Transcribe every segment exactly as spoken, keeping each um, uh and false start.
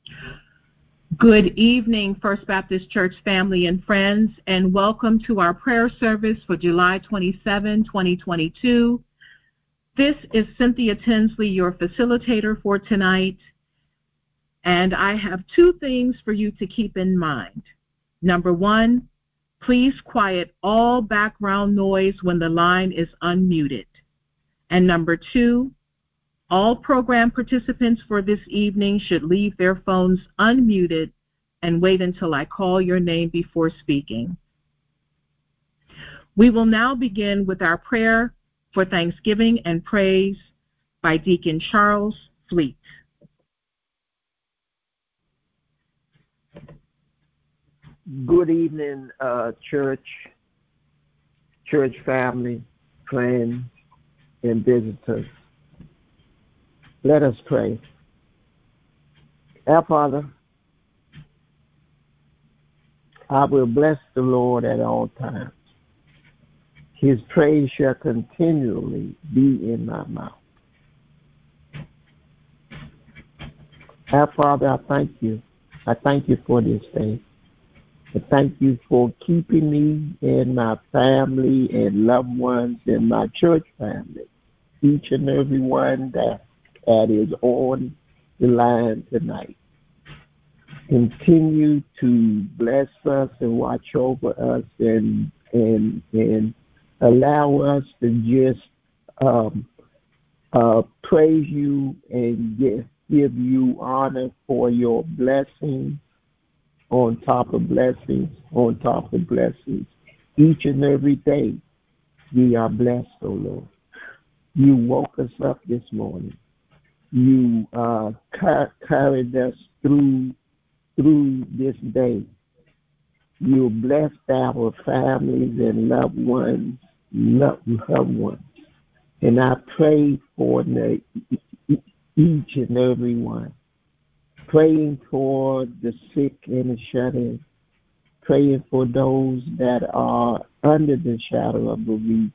Good evening, First Baptist Church family and friends, and welcome to our prayer service for July twenty-seventh, twenty twenty-two. This is Cynthia Tinsley, your facilitator for tonight, and I have two things for you to keep in mind. Number one, please quiet all background noise when the line is unmuted. And number two, all program participants for this evening should leave their phones unmuted and wait until I call your name before speaking. We will now begin with our prayer for thanksgiving and praise by Deacon Charles Fleet. Good evening, uh, church, church family, friends, and visitors. Let us pray. Our Father, I will bless the Lord at all times. His praise shall continually be in my mouth. Our Father, I thank you. I thank you for this day. I thank you for keeping me and my family and loved ones and my church family, each and every one that, that is on the line tonight. Continue to bless us and watch over us and and and allow us to just um, uh, praise you and give, give you honor for your blessings on top of blessings, on top of blessings. Each and every day, we are blessed, oh Lord. You woke us up this morning. You uh, car- carried us through through this day. You blessed our families and loved ones, loved, loved ones. And I pray for the, each and every one. Praying for the sick and the shut-in. Praying for those that are under the shadow of bereavement.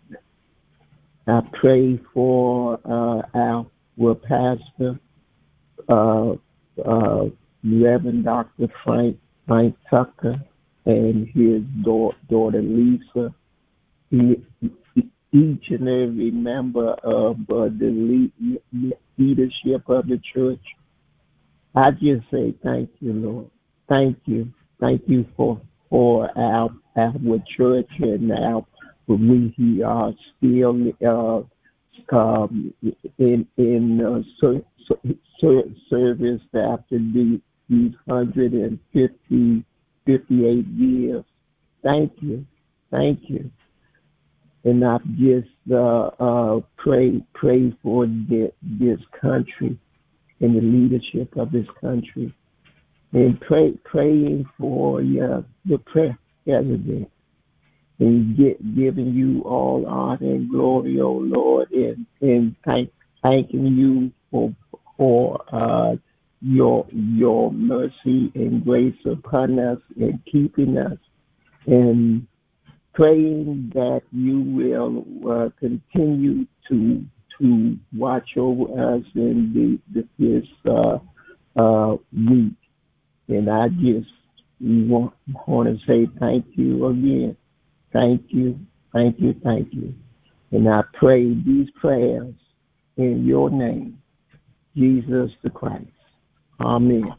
I pray for uh, our, our pastor, uh, uh, Reverend Doctor Frank, Frank Tucker, and his da- daughter Lisa. He, each and every member of uh, the le- leadership of the church. I just say thank you, Lord. Thank you. Thank you for for our our church and our we are still uh, um, in in uh, so, so, so service after the, these one hundred fifty, fifty-eight years. Thank you. Thank you. And I just uh, uh, pray pray for the, this country and the leadership of this country, and pray praying for yeah, the president, and get, giving you all honor and glory, oh Lord, and and thank, thanking you for for uh, your your mercy and grace upon us and keeping us, and praying that you will uh, continue to to watch over us in the, the this uh, uh, week. And I just want, want to say thank you again. Thank you, thank you, thank you. And I pray these prayers in your name, Jesus the Christ. Amen.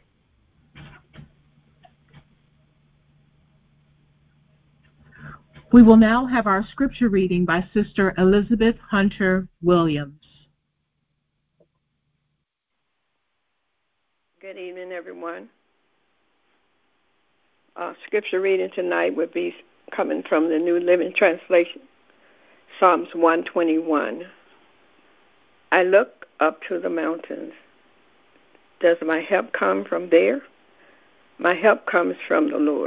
We will now have our scripture reading by Sister Elizabeth Hunter Williams. Good evening, everyone. Uh, scripture reading tonight would be coming from the New Living Translation, Psalms one twenty-one. I look up to the mountains. Does my help come from there? My help comes from the Lord,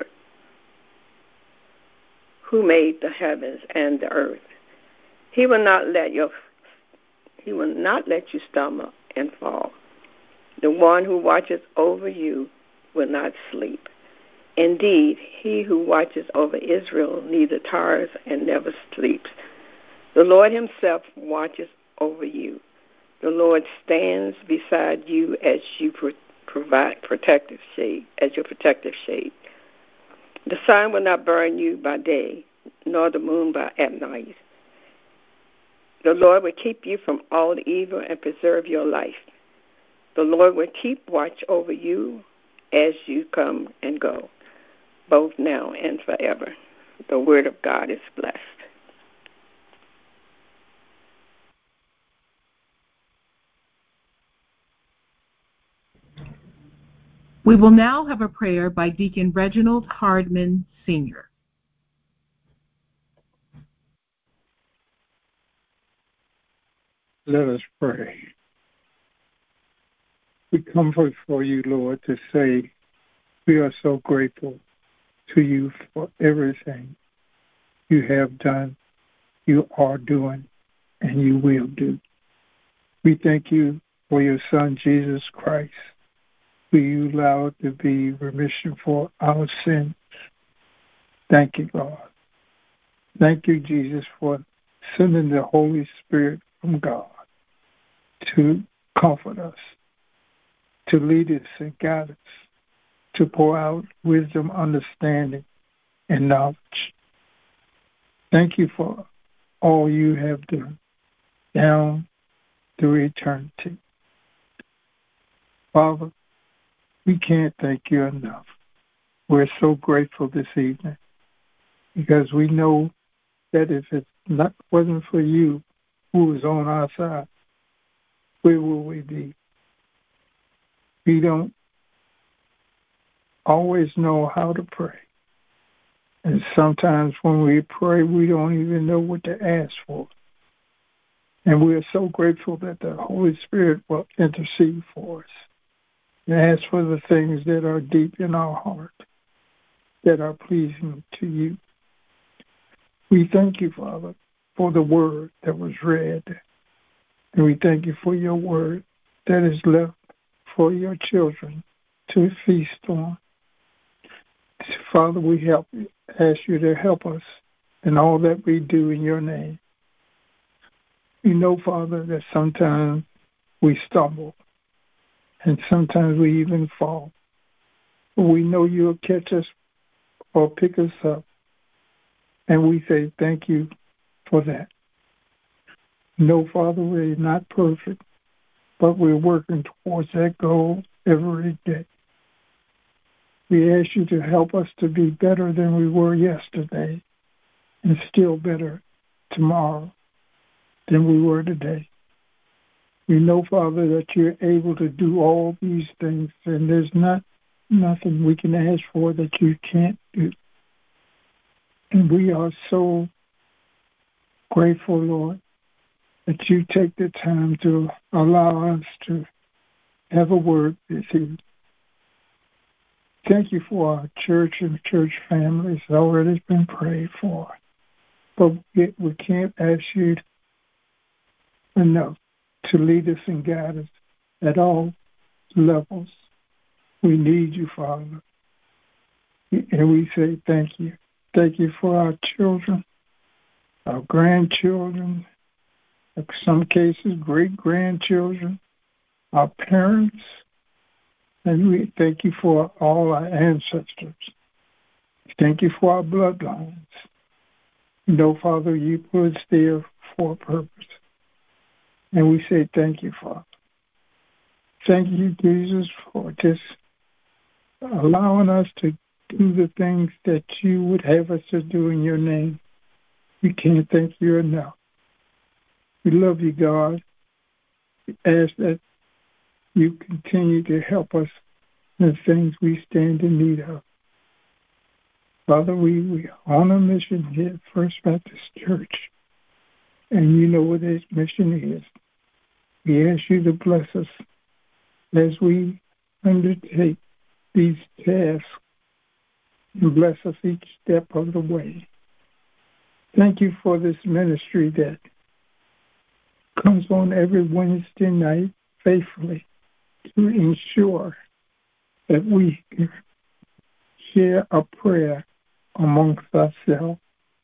who made the heavens and the earth. He will not let your he will not let you stumble and fall. The one who watches over you will not sleep. Indeed, he who watches over Israel neither tires and never sleeps. The Lord himself watches over you. The Lord stands beside you as you provide protective shade, as your protective shade. The sun will not burn you by day, nor the moon by at night. The Lord will keep you from all evil and preserve your life. The Lord will keep watch over you as you come and go, both now and forever. The word of God is blessed. We will now have a prayer by Deacon Reginald Hardman, Senior Let us pray. We come before you, Lord, to say we are so grateful to you for everything you have done, you are doing, and you will do. We thank you for your Son, Jesus Christ, who you allowed to be remission for our sins. Thank you, God. Thank you, Jesus, for sending the Holy Spirit from God to comfort us, to lead us and guide us, to pour out wisdom, understanding, and knowledge. Thank you for all you have done down through eternity. Father, we can't thank you enough. We're so grateful this evening because we know that if it not, wasn't for you who was on our side, where will we be? We don't always know how to pray. And sometimes when we pray, we don't even know what to ask for. And we are so grateful that the Holy Spirit will intercede for us and ask for the things that are deep in our heart, that are pleasing to you. We thank you, Father, for the word that was read. And we thank you for your word that is left for your children to feast on. Father, we help you, ask you to help us in all that we do in your name. We know, Father, that sometimes we stumble and sometimes we even fall. But we know you'll catch us or pick us up. And we say thank you for that. No, Father, we're not perfect, but we're working towards that goal every day. We ask you to help us to be better than we were yesterday and still better tomorrow than we were today. We know, Father, that you're able to do all these things, and there's not nothing we can ask for that you can't do. And we are so grateful, Lord, that you take the time to allow us to have a word with you. Thank you for our church and church families that already been prayed for. But we, we can't ask you enough to lead us and guide us at all levels. We need you, Father. And we say thank you. Thank you for our children, our grandchildren, in some cases great-grandchildren, our parents, and we thank you for all our ancestors. Thank you for our bloodlines. You know, Father, you put us there for a purpose. And we say thank you, Father. Thank you, Jesus, for just allowing us to do the things that you would have us to do in your name. We can't thank you enough. We love you, God. We ask that you continue to help us in the things we stand in need of. Father, we, we are on a mission here at First Baptist Church, and you know what this mission is. We ask you to bless us as we undertake these tasks and bless us each step of the way. Thank you for this ministry that comes on every Wednesday night faithfully to ensure that we can share a prayer amongst ourselves.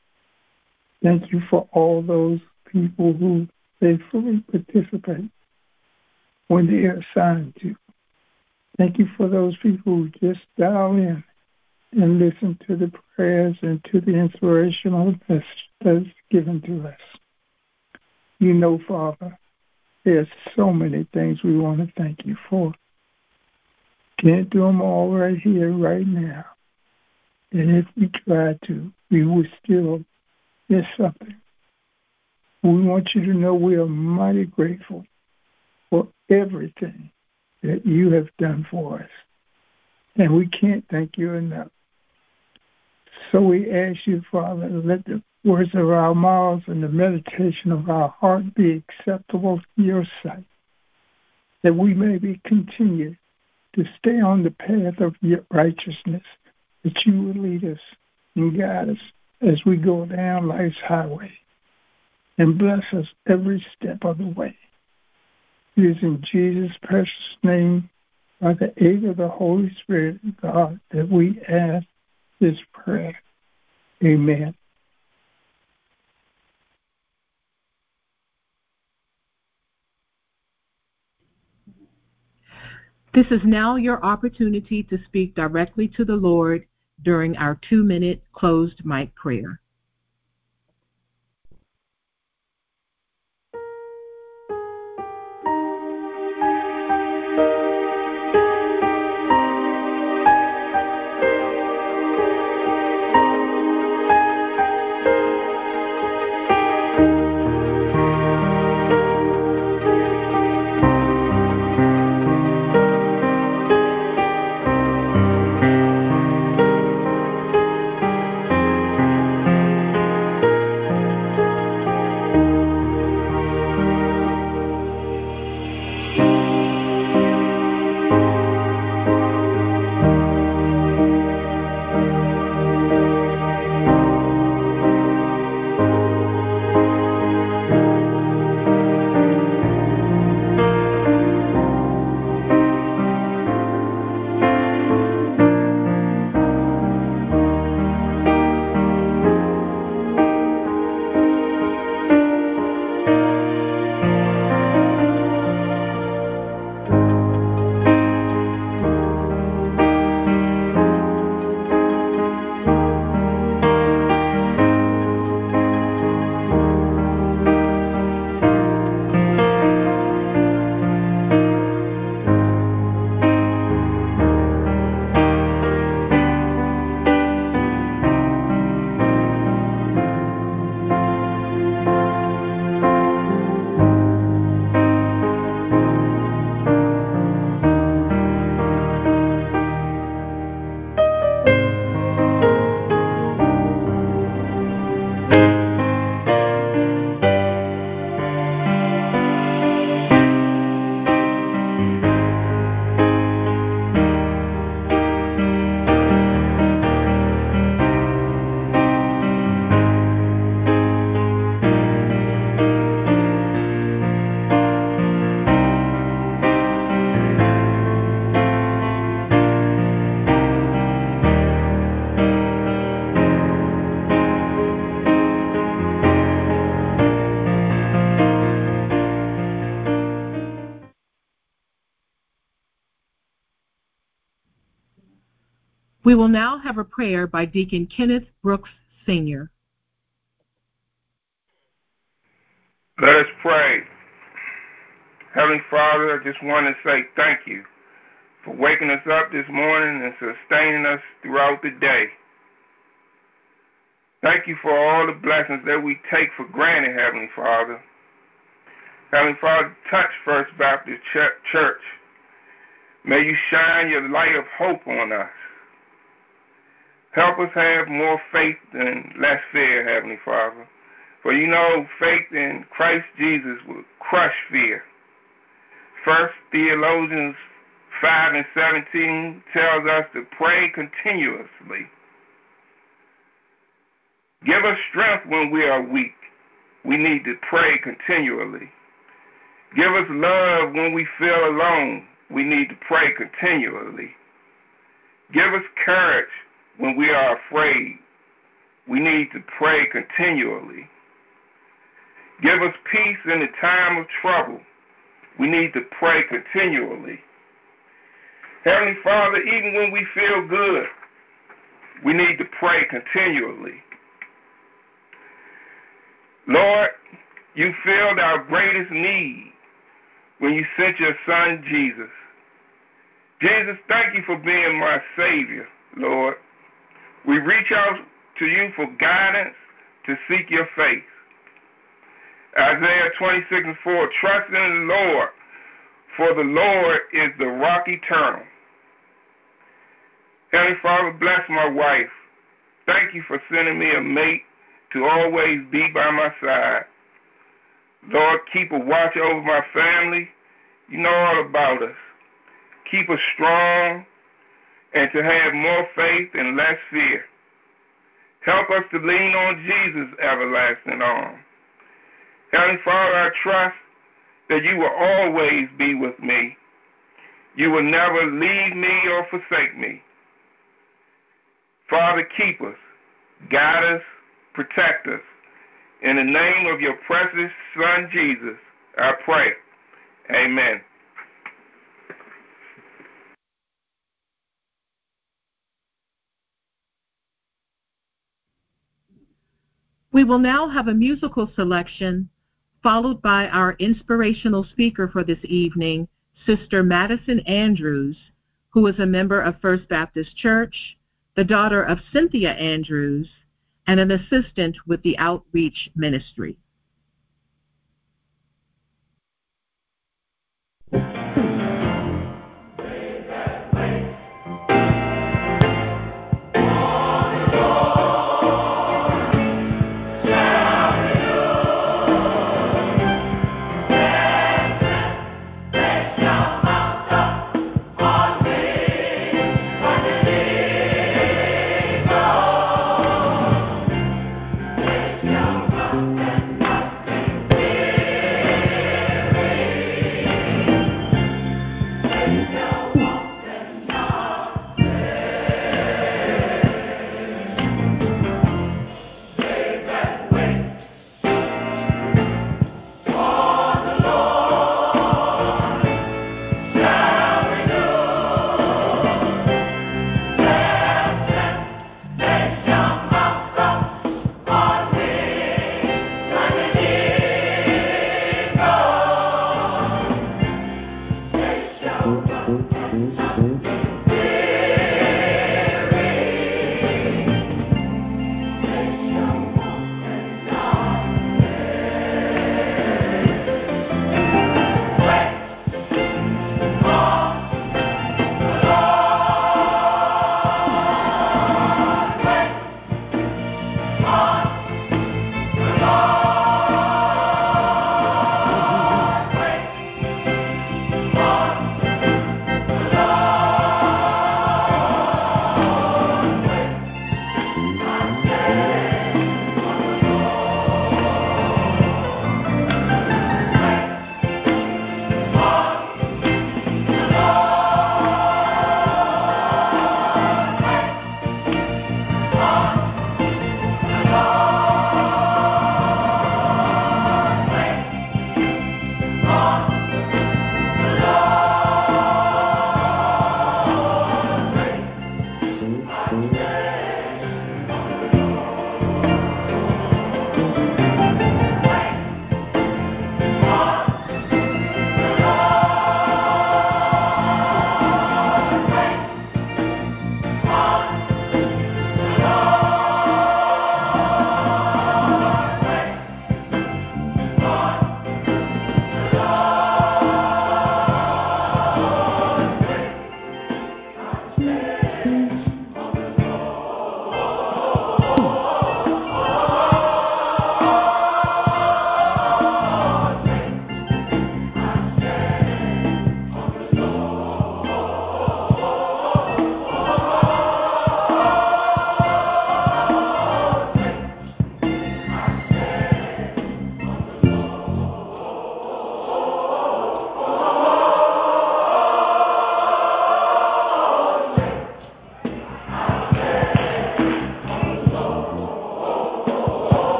Thank you for all those people who faithfully participate when they are assigned to. Thank you for those people who just dial in and listen to the prayers and to the inspirational message that's given to us. You know, Father, there's so many things we want to thank you for. Can't do them all right here, right now. And if we try to, we would still miss something. We want you to know we are mighty grateful for everything that you have done for us. And we can't thank you enough. So we ask you, Father, let the words of our mouths and the meditation of our heart be acceptable in your sight, that we may be continued to stay on the path of your righteousness, that you will lead us and guide us as we go down life's highway, and bless us every step of the way. It is in Jesus' precious name, by the aid of the Holy Spirit, God, that we ask this prayer. Amen. This is now your opportunity to speak directly to the Lord during our two-minute closed mic prayer. We will now have a prayer by Deacon Kenneth Brooks, Senior Let us pray. Heavenly Father, I just want to say thank you for waking us up this morning and sustaining us throughout the day. Thank you for all the blessings that we take for granted, Heavenly Father. Heavenly Father, touch First Baptist Church. May you shine your light of hope on us. Help us have more faith and less fear, Heavenly Father. For you know, faith in Christ Jesus will crush fear. First Thessalonians five and seventeen tells us to pray continuously. Give us strength when we are weak. We need to pray continually. Give us love when we feel alone. We need to pray continually. Give us courage when we are afraid. We need to pray continually. Give us peace in the time of trouble. We need to pray continually. Heavenly Father, even when we feel good, we need to pray continually. Lord, you filled our greatest need when you sent your son, Jesus. Jesus, thank you for being my Savior, Lord. We reach out to you for guidance to seek your face. Isaiah twenty-six and four, trust in the Lord, for the Lord is the rock eternal. Heavenly Father, bless my wife. Thank you for sending me a mate to always be by my side. Lord, keep a watch over my family. You know all about us. Keep us strong and to have more faith and less fear. Help us to lean on Jesus' everlasting arm. Heavenly Father, I trust that you will always be with me. You will never leave me or forsake me. Father, keep us, guide us, protect us. In the name of your precious Son, Jesus, I pray. Amen. We will now have a musical selection followed by our inspirational speaker for this evening, Sister Madison Andrews, who is a member of First Baptist Church, the daughter of Cynthia Andrews, and an assistant with the Outreach Ministry. Thank you.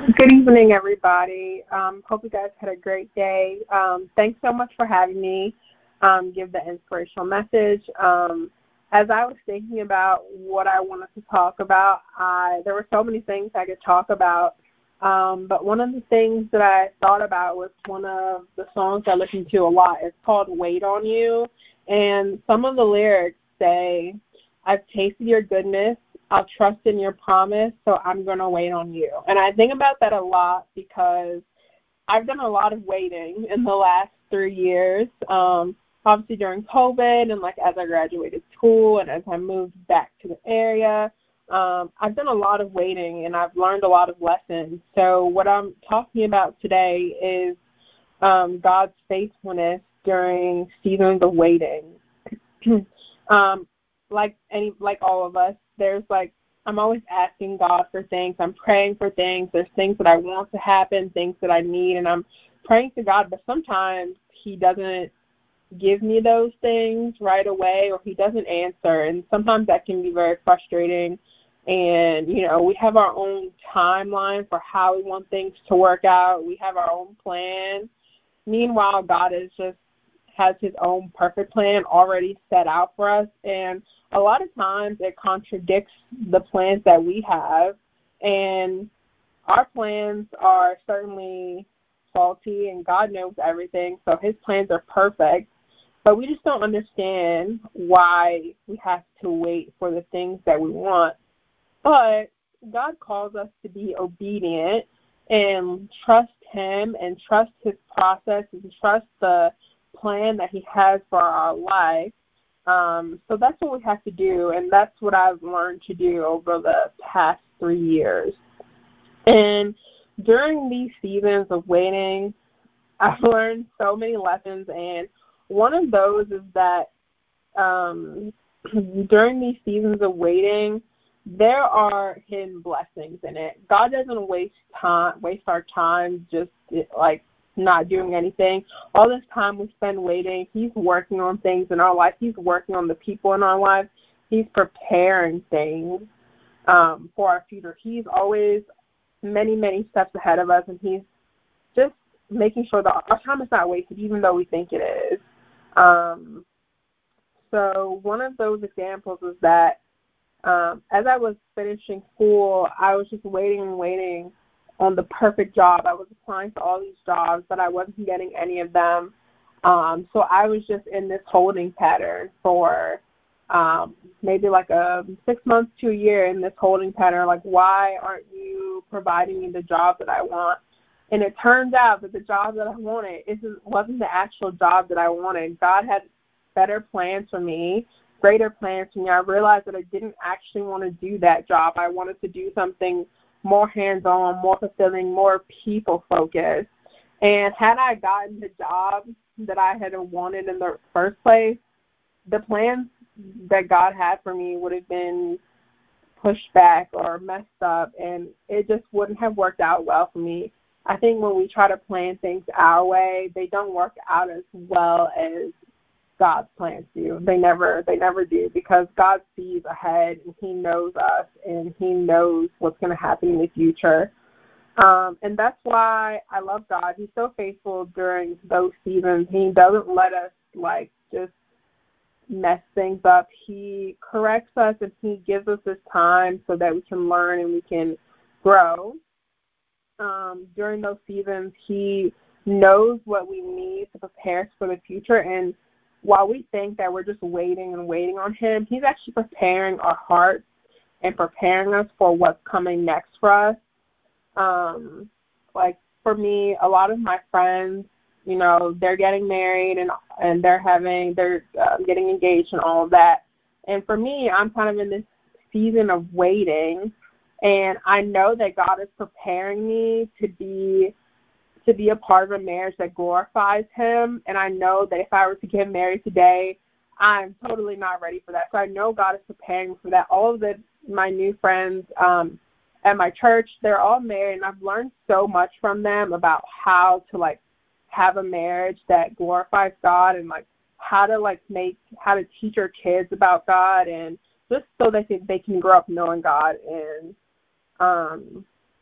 Good evening, everybody. Um, hope you guys had a great day. Um, thanks so much for having me um, give the inspirational message. Um, as I was thinking about what I wanted to talk about, I, there were so many things I could talk about, um, but one of the things that I thought about was one of the songs I listen to a lot. It's called Wait on You, and some of the lyrics say, I've tasted your goodness, I'll trust in your promise, so I'm going to wait on you. And I think about that a lot because I've done a lot of waiting in the last three years, um, obviously during COVID and, like, as I graduated school and as I moved back to the area. Um, I've done a lot of waiting, and I've learned a lot of lessons. So what I'm talking about today is um, God's faithfulness during seasons of waiting. um, like any, like all of us, there's like, I'm always asking God for things. I'm praying for things. There's things that I want to happen, things that I need, and I'm praying to God, but sometimes he doesn't give me those things right away, or he doesn't answer, and sometimes that can be very frustrating. And, you know, we have our own timeline for how we want things to work out. We have our own plan. Meanwhile, God is just has his own perfect plan already set out for us, and a lot of times it contradicts the plans that we have, and our plans are certainly faulty, and God knows everything, so his plans are perfect, but we just don't understand why we have to wait for the things that we want. But God calls us to be obedient and trust him and trust his process and trust the plan that he has for our life. Um, so that's what we have to do, and that's what I've learned to do over the past three years. And during these seasons of waiting, I've learned so many lessons, and one of those is that um, during these seasons of waiting, there are hidden blessings in it. God doesn't waste time, waste our time just like not doing anything. All this time we spend waiting, he's working on things in our life. He's working on the people in our life. He's preparing things um, for our future. He's always many, many steps ahead of us, and he's just making sure that our time is not wasted, even though we think it is. Um, so one of those examples is that um, as I was finishing school, I was just waiting and waiting on the perfect job. I was applying to all these jobs, but I wasn't getting any of them. Um, so I was just in this holding pattern for um, maybe like a six months to a year in this holding pattern. Like, why aren't you providing me the job that I want? And it turns out that the job that I wanted isn't wasn't the actual job that I wanted. God had better plans for me, greater plans for me. I realized that I didn't actually want to do that job. I wanted to do something more hands-on, more fulfilling, more people-focused. And had I gotten the job that I had wanted in the first place, the plans that God had for me would have been pushed back or messed up, and it just wouldn't have worked out well for me. I think when we try to plan things our way, they don't work out as well as God's plans do. They never they never do, because God sees ahead, and he knows us, and he knows what's going to happen in the future. Um, and that's why I love God. He's so faithful during those seasons. He doesn't let us, like, just mess things up. He corrects us, and he gives us this time so that we can learn and we can grow. Um, during those seasons, he knows what we need to prepare us for the future, and while we think that we're just waiting and waiting on him, he's actually preparing our hearts and preparing us for what's coming next for us. Um, like for me, a lot of my friends, you know, they're getting married and and they're having, they're uh, getting engaged and all of that. And for me, I'm kind of in this season of waiting, and I know that God is preparing me to be to be a part of a marriage that glorifies him. And I know that if I were to get married today, I'm totally not ready for that. So I know God is preparing me for that. All of the, my new friends um, at my church, they're all married, and I've learned so much from them about how to, like, have a marriage that glorifies God, and, like, how to, like, make, how to teach your kids about God, and just so that they, they can grow up knowing God. And, um,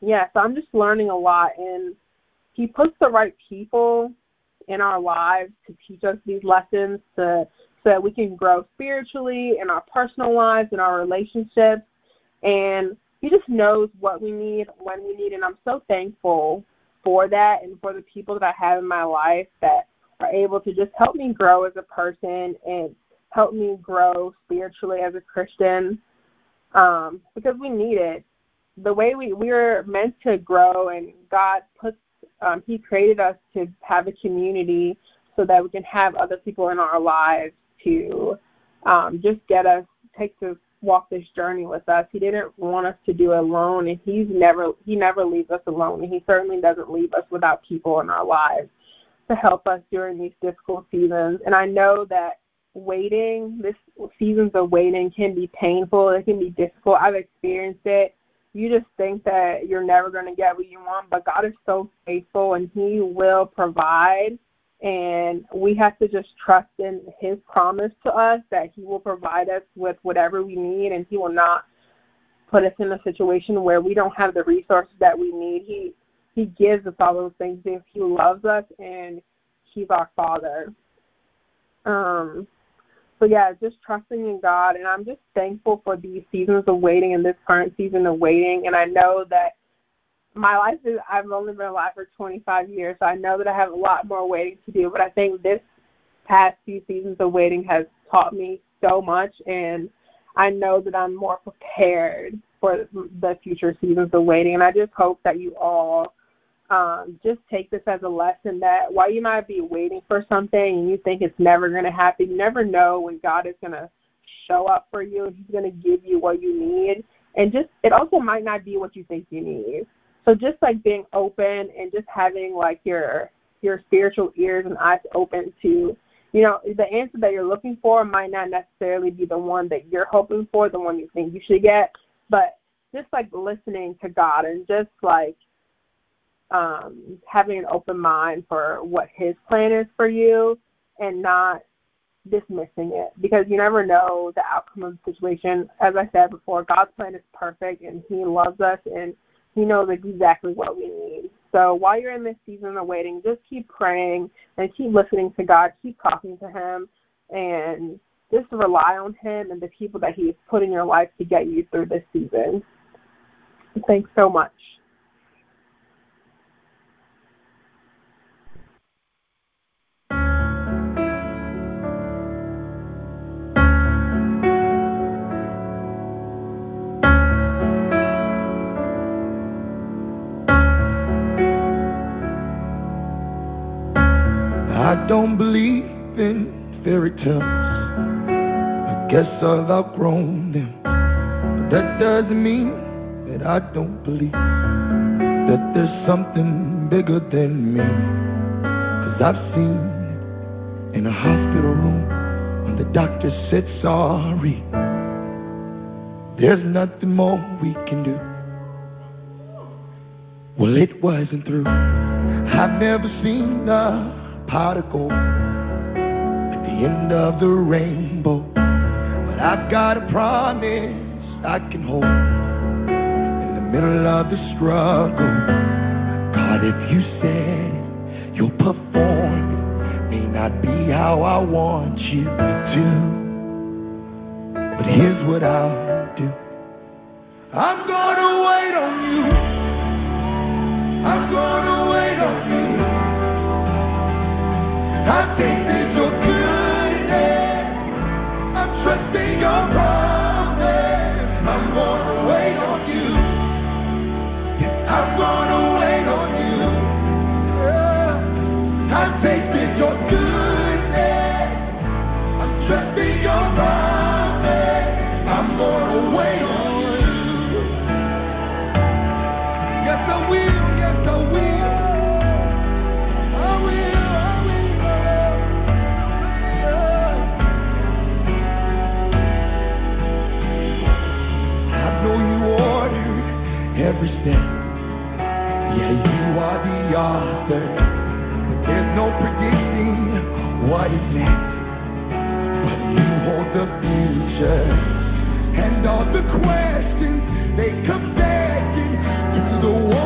yeah, so I'm just learning a lot, and he puts the right people in our lives to teach us these lessons to, so that we can grow spiritually in our personal lives, in our relationships, and he just knows what we need, when we need, and I'm so thankful for that and for the people that I have in my life that are able to just help me grow as a person and help me grow spiritually as a Christian, um, because we need it. The way we, we're meant to grow, and God puts, um, he created us to have a community so that we can have other people in our lives to um, just get us, take to walk this journey with us. He didn't want us to do it alone, and he's never, he never leaves us alone, and he certainly doesn't leave us without people in our lives to help us during these difficult seasons. And I know that waiting, this seasons of waiting can be painful. It can be difficult. I've experienced it. You just think that you're never going to get what you want, but God is so faithful, and he will provide. And we have to just trust in his promise to us that he will provide us with whatever we need, and he will not put us in a situation where we don't have the resources that we need. He he gives us all those things because he loves us, and he's our Father. Um, so, yeah, just trusting in God. And I'm just thankful for these seasons of waiting and this current season of waiting. And I know that my life is, I've only been alive for twenty-five years, so I know that I have a lot more waiting to do. But I think this past few seasons of waiting has taught me so much, and I know that I'm more prepared for the future seasons of waiting. And I just hope that you all um, just take this as a lesson that while you might be waiting for something and you think it's never going to happen, you never know when God is going to show up for you, and he's going to give you what you need. And just, it also might not be what you think you need. So just like being open and just having like your your spiritual ears and eyes open to, you know, the answer that you're looking for might not necessarily be the one that you're hoping for, the one you think you should get, but just like listening to God and just like um, having an open mind for what his plan is for you and not dismissing it, because you never know the outcome of the situation. As I said before, God's plan is perfect, and he loves us, and he knows exactly what we need. So while you're in this season of waiting, just keep praying and keep listening to God, keep talking to him, and just rely on him and the people that he has put in your life to get you through this season. Thanks so much. I don't believe in fairy tales. I guess I've outgrown them. But that doesn't mean that I don't believe that there's something bigger than me. Cause I've seen it in a hospital room when the doctor said sorry. There's nothing more we can do. Well, it wasn't through. I've never seen a pot of gold at the end of the rainbow, but I've got a promise I can hold in the middle of the struggle. God, if you said it, you'll perform it. May not be how I want you to, but here's what I'll do. I'm gonna wait on you. I'm gonna wait on you. I tasted your goodness. I'm trusting your promise. I'm gonna wait on you. Yes, I'm gonna wait on you. Yeah. I tasted your goodness. I'm trusting your promise. I'm gonna wait on you. Yes, I will. Yes, I will. I will. I will. I know you ordered every step. Yeah, you are the author. But there's no predicting what is next. But you hold the future. And all the questions, they come second to the one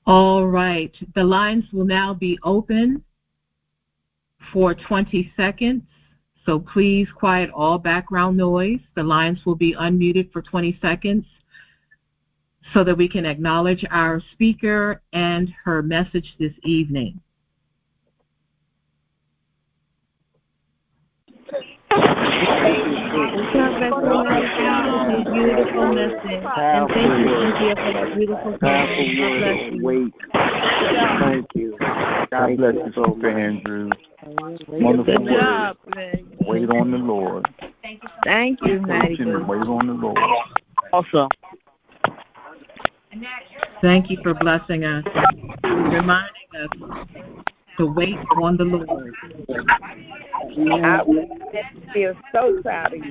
All right. The lines will now be open for twenty seconds. So please quiet all background noise. The lines will be unmuted for twenty seconds so that we can acknowledge our speaker and her message this evening. Beautiful message. And thank you, Cynthia, for that beautiful song. God bless you. Wait. Thank you. God bless you, Sister Andrews. Wonderful Good job, word. Wait on the Lord. Thank you, Maddie. Wait on the Lord. Awesome. Thank you for blessing us, reminding us to wait on the Lord. I feel so proud of you.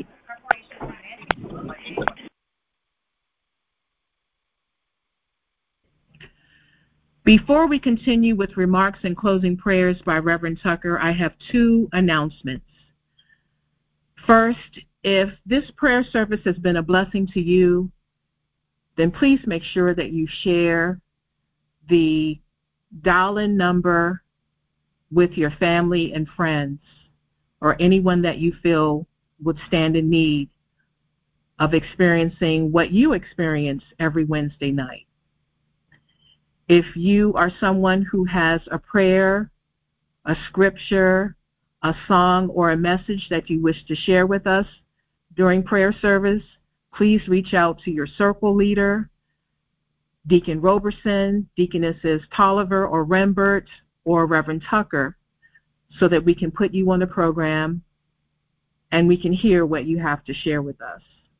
Before we continue with remarks and closing prayers by Reverend Tucker, I have two announcements. First, if this prayer service has been a blessing to you, then please make sure that you share the dial-in number with your family and friends or anyone that you feel would stand in need of experiencing what you experience every Wednesday night. If you are someone who has a prayer, a scripture, a song, or a message that you wish to share with us during prayer service, please reach out to your circle leader, Deacon Roberson, Deaconesses Tolliver or Rembert, or Reverend Tucker, so that we can put you on the program and we can hear what you have to share with us.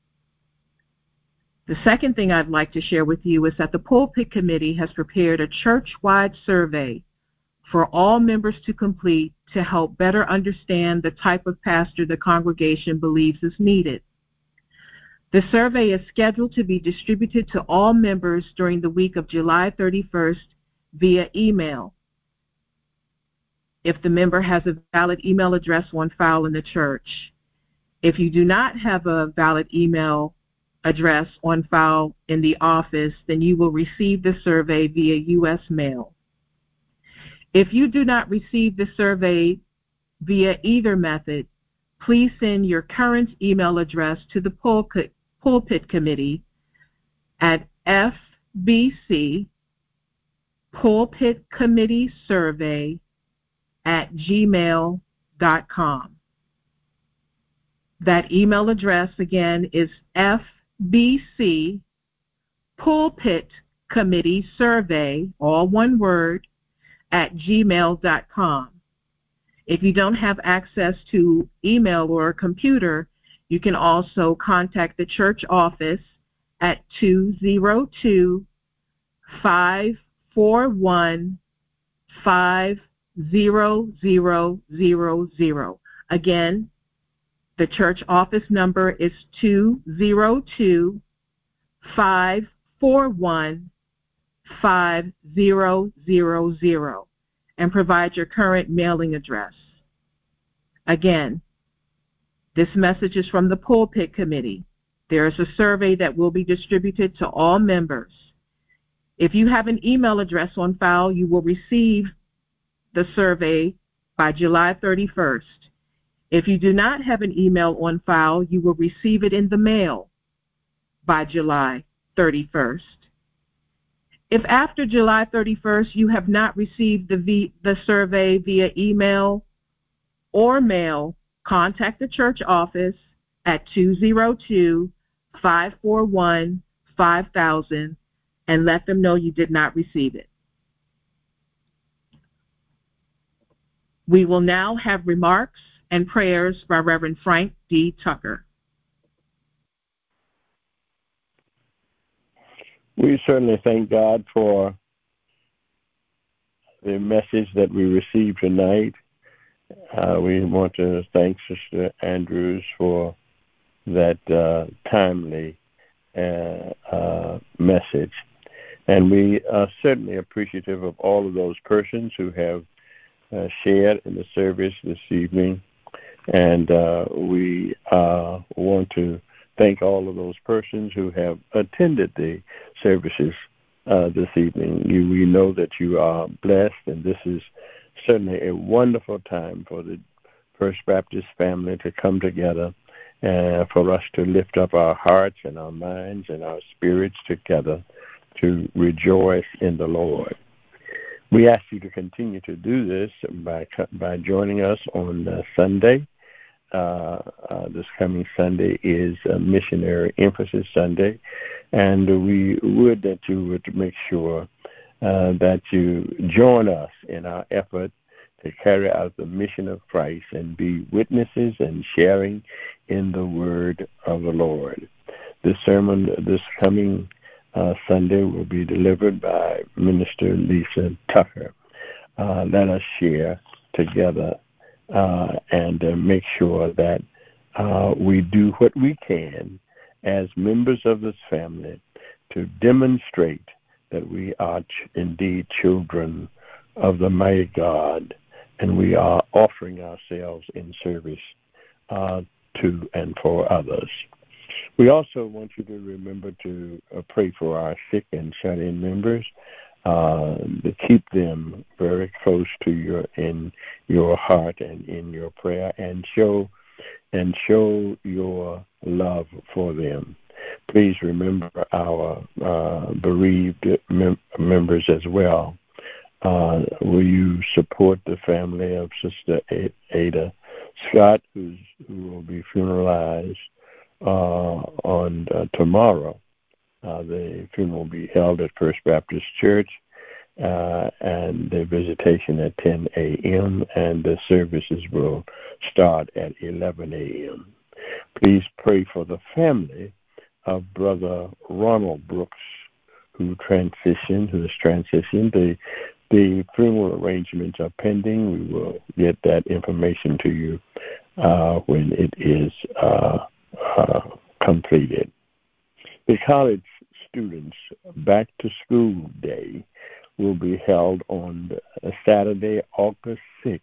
The second thing I'd like to share with you is that the Pulpit Committee has prepared a church-wide survey for all members to complete to help better understand the type of pastor the congregation believes is needed. The survey is scheduled to be distributed to all members during the week of July thirty-first via email, if the member has a valid email address on file in the church. If you do not have a valid email address on file in the office, then you will receive the survey via U S mail. If you do not receive the survey via either method, please send your current email address to the Pulpit, Pulpit Committee at F B C Pulpit Committee Survey at gmail dot com. That email address again is F B C Pulpit Committee Survey, all one word, at gmail dot com. If you don't have access to email or a computer, you can also contact the church office at two oh two, five four one, five zero zero zero zero. Again, the church office number is two oh two, five four one, five zero zero zero, and provide your current mailing address. Again, this message is from the Pulpit Committee. There is a survey that will be distributed to all members. If you have an email address on file, you will receive the survey by July thirty-first. If you do not have an email on file, you will receive it in the mail by July thirty-first. If after July thirty-first you have not received the, v- the survey via email or mail, contact the church office at two oh two, five four one, five thousand and let them know you did not receive it. We will now have remarks and prayers by Reverend Frank D. Tucker. We certainly thank God for the message that we received tonight. Uh, we want to thank Sister Andrews for that uh, timely uh, uh, message. And we are certainly appreciative of all of those persons who have uh, shared in the service this evening. And uh, we uh, want to thank all of those persons who have attended the services uh, this evening. You, we know that you are blessed, and this is certainly a wonderful time for the First Baptist family to come together and for us to lift up our hearts and our minds and our spirits together to rejoice in the Lord. We ask you to continue to do this by by joining us on uh, Sunday. Uh, uh, this coming Sunday is a Missionary Emphasis Sunday, and we would that you would make sure uh, that you join us in our effort to carry out the mission of Christ and be witnesses and sharing in the word of the Lord. This sermon this coming uh, Sunday will be delivered by Minister Lisa Tucker. Uh, let us share together uh, and uh, make sure that uh, we do what we can as members of this family to demonstrate that we are ch- indeed children of the mighty God, and we are offering ourselves in service uh, to and for others. We also want you to remember to uh, pray for our sick and shut-in members, uh, to keep them very close to your in your heart and in your prayer, and show and show your love for them. Please remember our uh, bereaved mem- members as well. Uh, will you support the family of Sister Ada Scott, who's, who will be funeralized uh, on uh, tomorrow? Uh, the funeral will be held at First Baptist Church, uh, and the visitation at ten a.m., and the services will start at eleven a.m. Please pray for the family of Brother Ronald Brooks, who transitioned, who has transitioned. The The funeral arrangements are pending. We will get that information to you uh, when it is uh, uh, completed. The college students' back to school day will be held on Saturday, August sixth.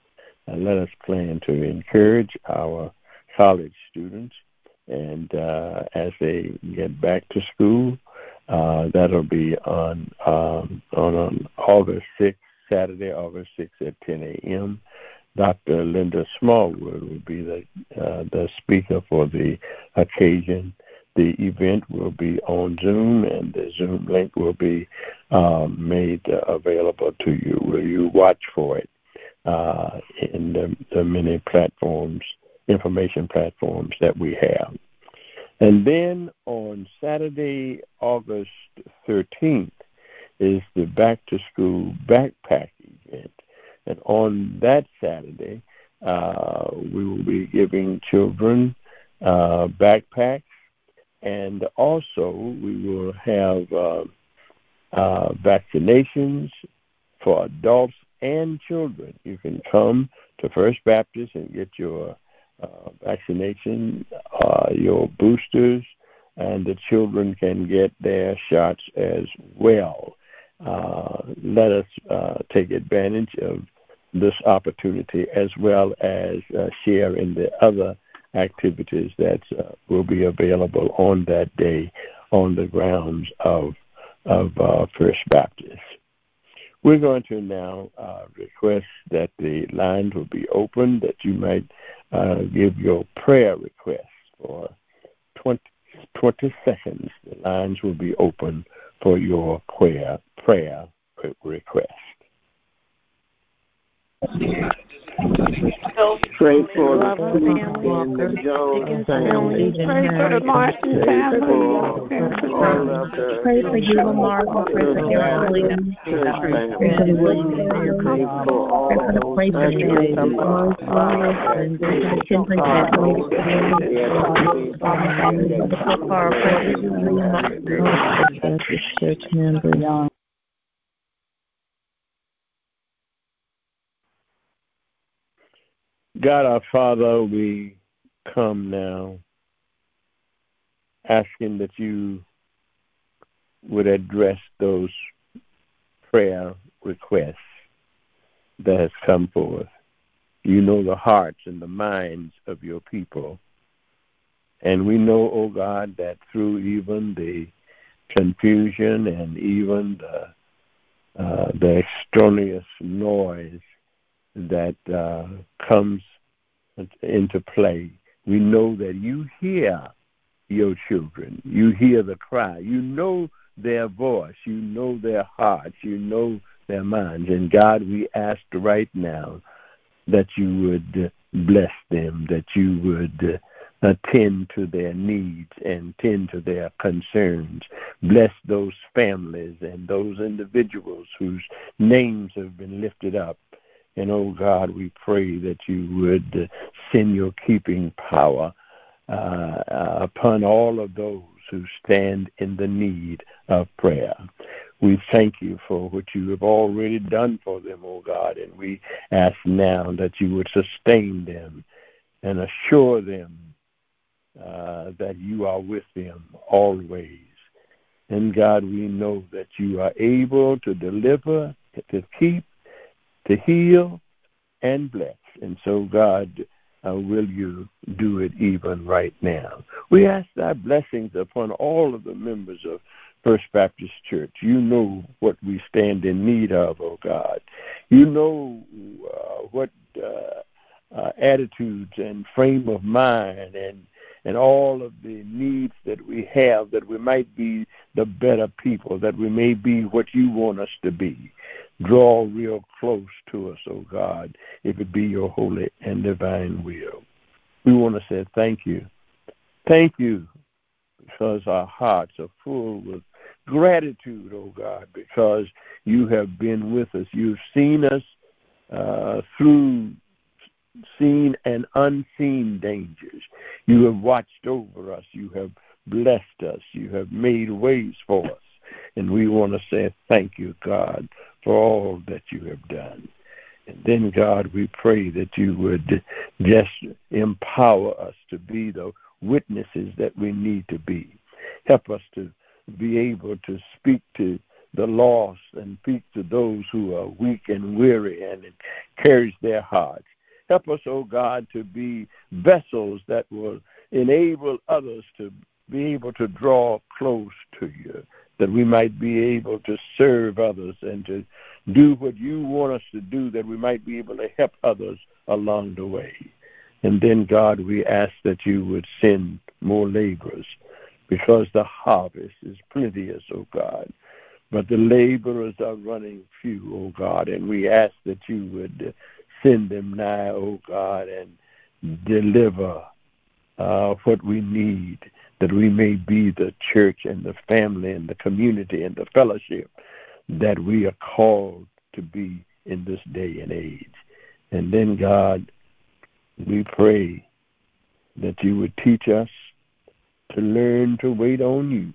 And let us plan to encourage our college students, and uh, as they get back to school, Uh, that'll be on, um, on on August sixth, Saturday, August sixth at ten a.m. Doctor Linda Smallwood will be the uh, the speaker for the occasion. The event will be on Zoom, and the Zoom link will be um, made available to you. Will you watch for it uh, in the, the many platforms, information platforms that we have? And then on Saturday, August thirteenth, is the back-to-school backpack event. And on that Saturday, uh, we will be giving children uh, backpacks, and also we will have uh, uh, vaccinations for adults and children. You can come to First Baptist and get your Uh, vaccination, uh, your boosters, and the children can get their shots as well. Uh, let us uh, take advantage of this opportunity, as well as uh, share in the other activities that uh, will be available on that day on the grounds of, of uh, First Baptist. We're going to now uh, request that the lines will be open, that you might uh, give your prayer request for twenty, twenty seconds. The lines will be open for your prayer, prayer request. Pray for the family and the Jones family. Pray for the Martin family. Pray for you, Lamar. Pray for your Williams. Pray for the Williams family. Pray for the Playford family. And the Kinley family. So far, pray for you, William Baptist Church members. God our Father, we come now asking that you would address those prayer requests that has come forth. You know the hearts and the minds of your people. And we know, O God, that through even the confusion and even the, uh, the extraneous noise that uh, comes into play. We know that you hear your children. You hear the cry. You know their voice. You know their hearts. You know their minds. And God, we ask right now that you would bless them, that you would attend to their needs and tend to their concerns. Bless those families and those individuals whose names have been lifted up. And, oh, God, we pray that you would send your keeping power uh, uh, upon all of those who stand in the need of prayer. We thank you for what you have already done for them, oh God, and we ask now that you would sustain them and assure them uh, that you are with them always. And God, we know that you are able to deliver, to keep, to heal, and bless. And so, God, uh, will you do it even right now? We ask thy blessings upon all of the members of First Baptist Church. You know what we stand in need of, oh God. You know uh, what uh, uh, attitudes and frame of mind and and all of the needs that we have, that we might be the better people, that we may be what you want us to be. Draw real close to us, oh God, if it be your holy and divine will. We want to say thank you. Thank you, because our hearts are full with gratitude, oh God, because you have been with us. You've seen us uh, through seen and unseen dangers. You have watched over us. You have blessed us. You have made ways for us. And we want to say thank you, God, for all that you have done. And then, God, we pray that you would just empower us to be the witnesses that we need to be. Help us to be able to speak to the lost and speak to those who are weak and weary and encourage their hearts. Help us, oh God, to be vessels that will enable others to be able to draw close to you, that we might be able to serve others and to do what you want us to do, that we might be able to help others along the way. And then, God, we ask that you would send more laborers, because the harvest is plenteous, oh God, but the laborers are running few, oh God, and we ask that you would send them nigh, oh God, and deliver uh, what we need, that we may be the church and the family and the community and the fellowship that we are called to be in this day and age. And then, God, we pray that you would teach us to learn to wait on you.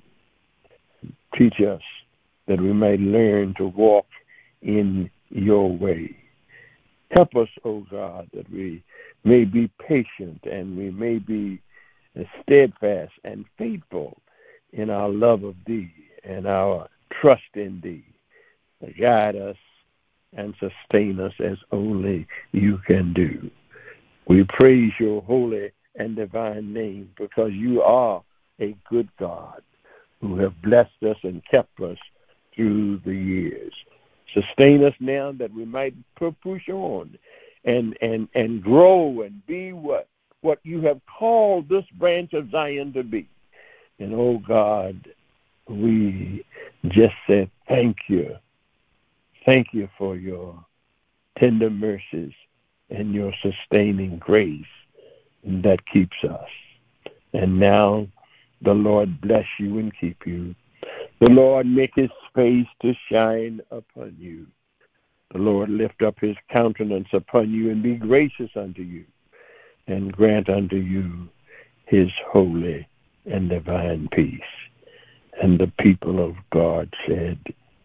Teach us that we might learn to walk in your way. Help us, O God, that we may be patient and we may be steadfast and faithful in our love of thee and our trust in thee. Guide us and sustain us as only you can do. We praise your holy and divine name, because you are a good God who have blessed us and kept us through the years. Sustain us now that we might push on and, and, and grow and be what, what you have called this branch of Zion to be. And, oh God, we just say thank you. Thank you for your tender mercies and your sustaining grace that keeps us. And now the Lord bless you and keep you. The Lord make his face to shine upon you. The Lord lift up his countenance upon you and be gracious unto you, and grant unto you his holy and divine peace. And the people of God said,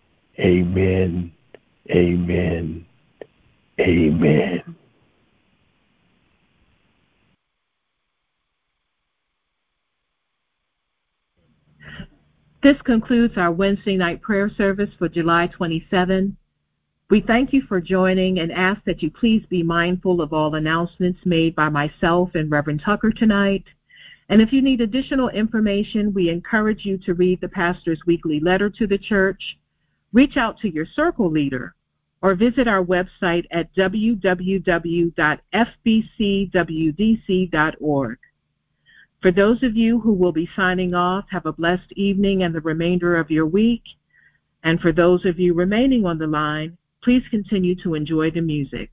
amen, amen, amen. This concludes our Wednesday night prayer service for July twenty-seventh. We thank you for joining and ask that you please be mindful of all announcements made by myself and Reverend Tucker tonight. And if you need additional information, we encourage you to read the pastor's weekly letter to the church, reach out to your circle leader, or visit our website at w w w dot f b c w d c dot org. For those of you who will be signing off, have a blessed evening and the remainder of your week. And for those of you remaining on the line, please continue to enjoy the music.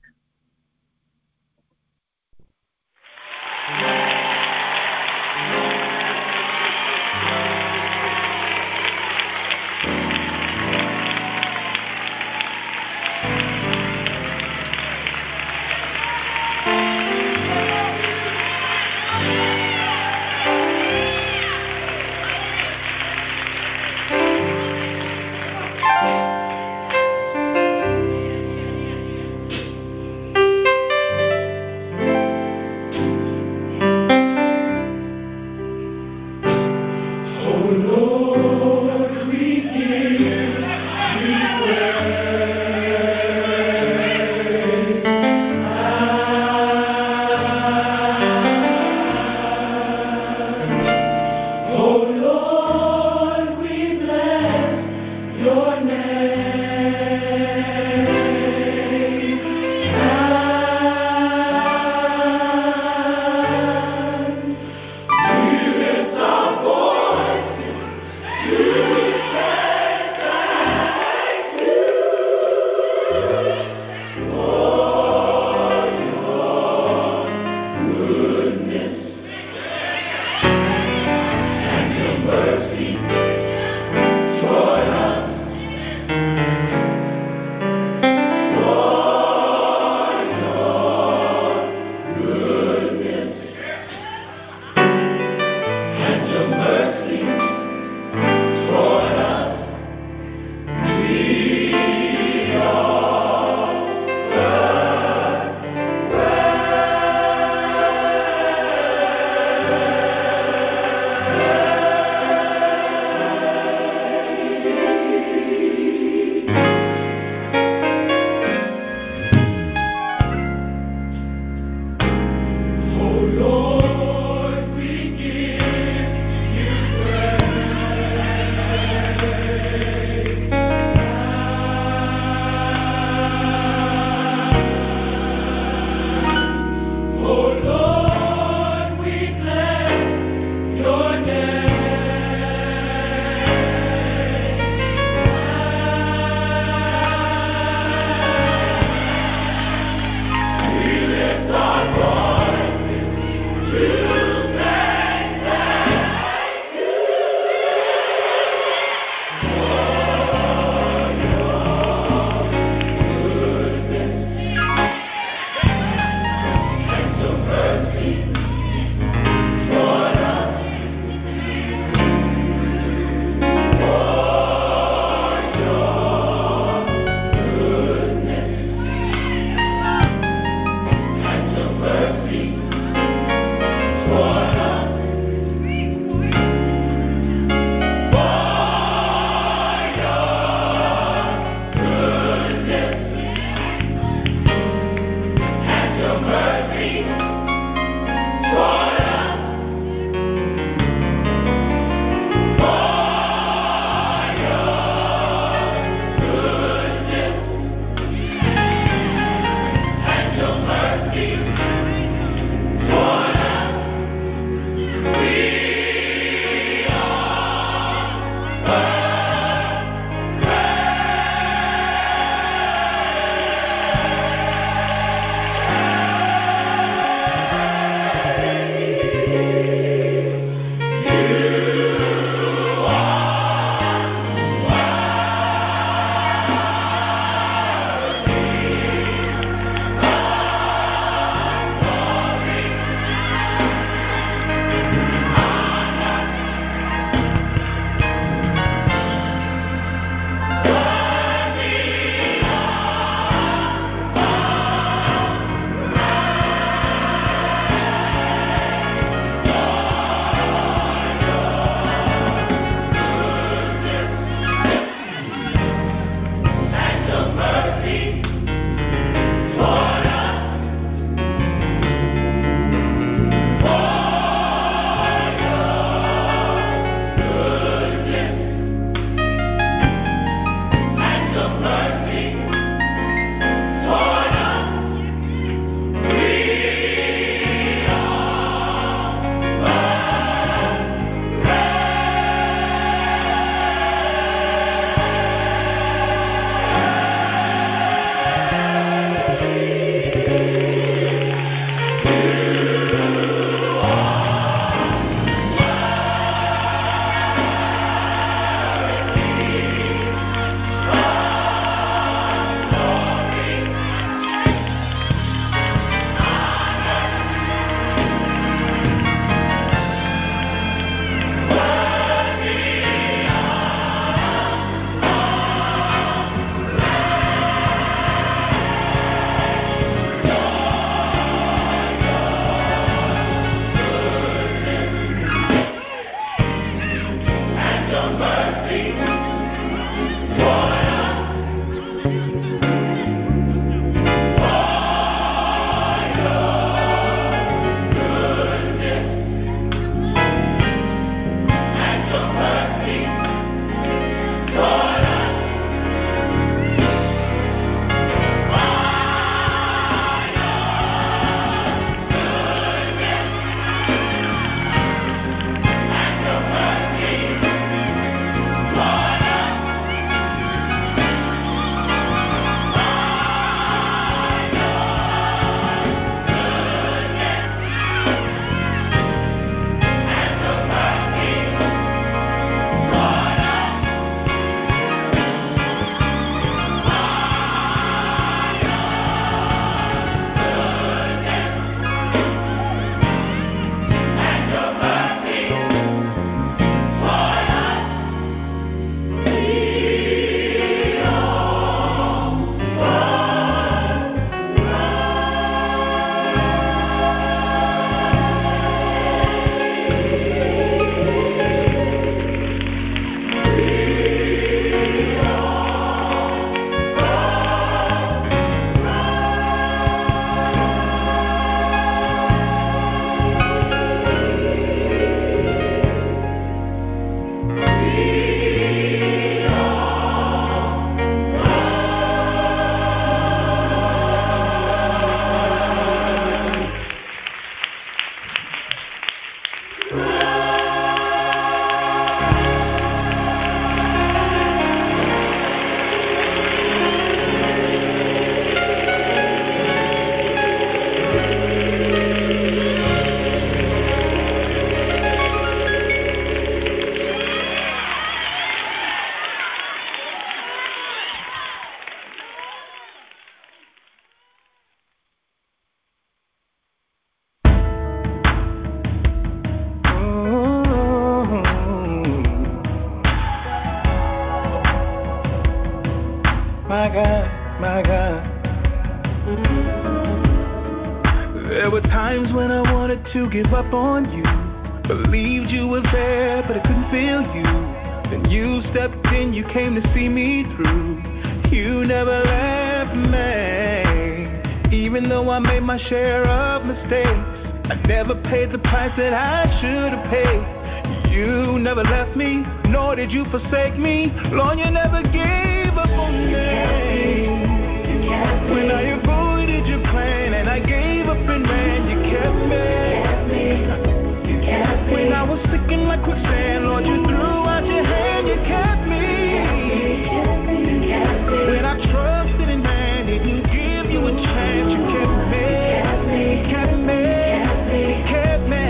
to give up on you. Believed you were there, but I couldn't feel you. Then you stepped in, you came to see me through. You never left me. Even though I made my share of mistakes, I never paid the price that I should have paid. You never left me, nor did you forsake me. Lord, you never gave up on me. When I avoided your plan and I gave up and ran, you kept me. When I was sinking like quicksand, Lord, you threw out your hand, you kept me. When I trusted in man, didn't give you a chance, you kept me. Kept me. Kept me.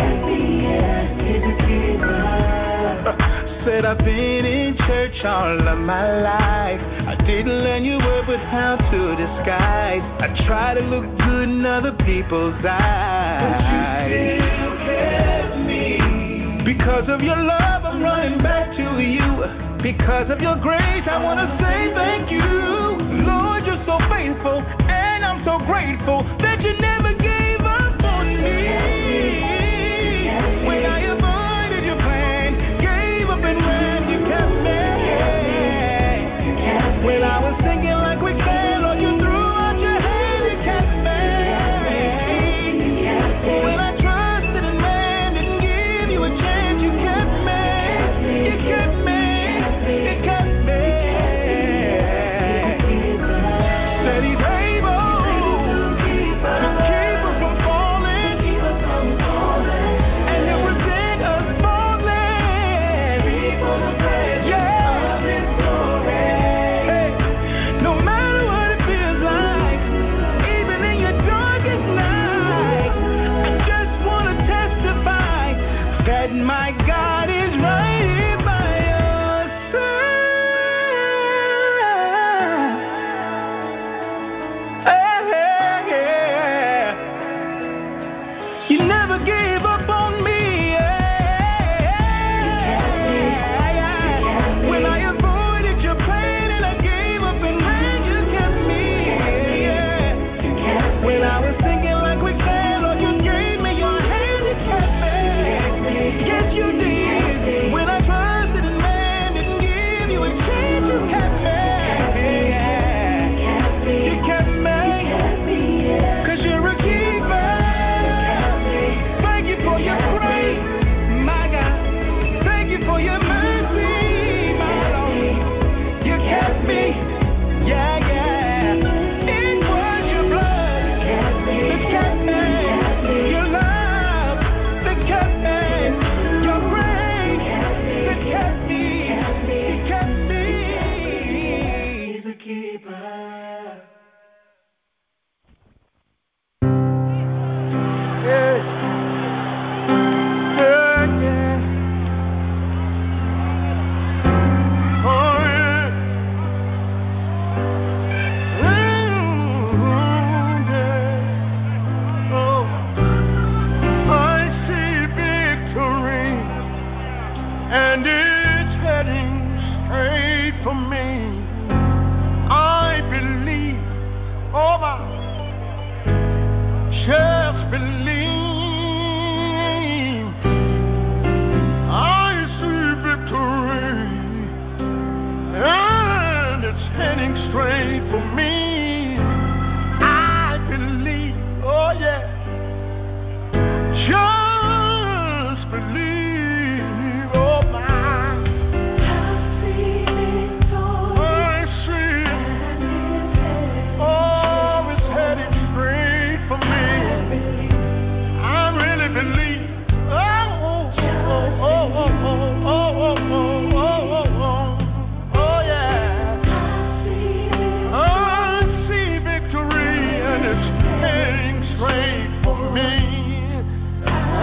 Said I've been in church all of my life. I didn't learn your word, but how to disguise. I try to look good in other people's eyes, but you still kept me. Because of your love, I'm running back to you. Because of your grace, I want to say thank you. Lord, you're so faithful, and I'm so grateful that you never gave up on me. When I avoided your plan, gave up and ran, you kept me. When I was thinking like we can, Lord, you threw out your hand, you kept me. When I trusted in man, didn't give you a chance, you kept me. You kept me. You kept me. Said he's able to keep us from falling, and he'll present us faultless before the presence of his glory. Hey, no matter what it feels like, even in your darkest night, I just want to testify that my God is right here by your side. Hey, hey, yeah. You never gave up on me. Yeah. When I avoided your plan and I gave up and ran, you kept me. Yeah. When I was thinking like we can, Lord, you gave me your hand, you kept me. Yes, you did. When I trusted in man, didn't give you a chance, you kept me. You kept me. Cause you're a keeper. Thank you for your grace, my God. Thank you for your mercy, my Lord. You kept me. Yeah, yeah. It was your blood that kept me. Your love that kept me. Your grace that kept me. He kept me. He's a keeper. Yeah, yeah, yeah. Oh, yeah. Mm, yeah. Oh, I see victory, and it's heading straight for me. I believe, oh my, just believe. I see victory, and it's heading straight for me. I believe, oh yeah, just believe, oh my. I see victory, I see, oh, it's heading straight for me. I really believe. Oh, oh, oh, oh, oh, oh, oh, oh, oh, oh, oh, yeah. I see victory, and it's heading straight for me.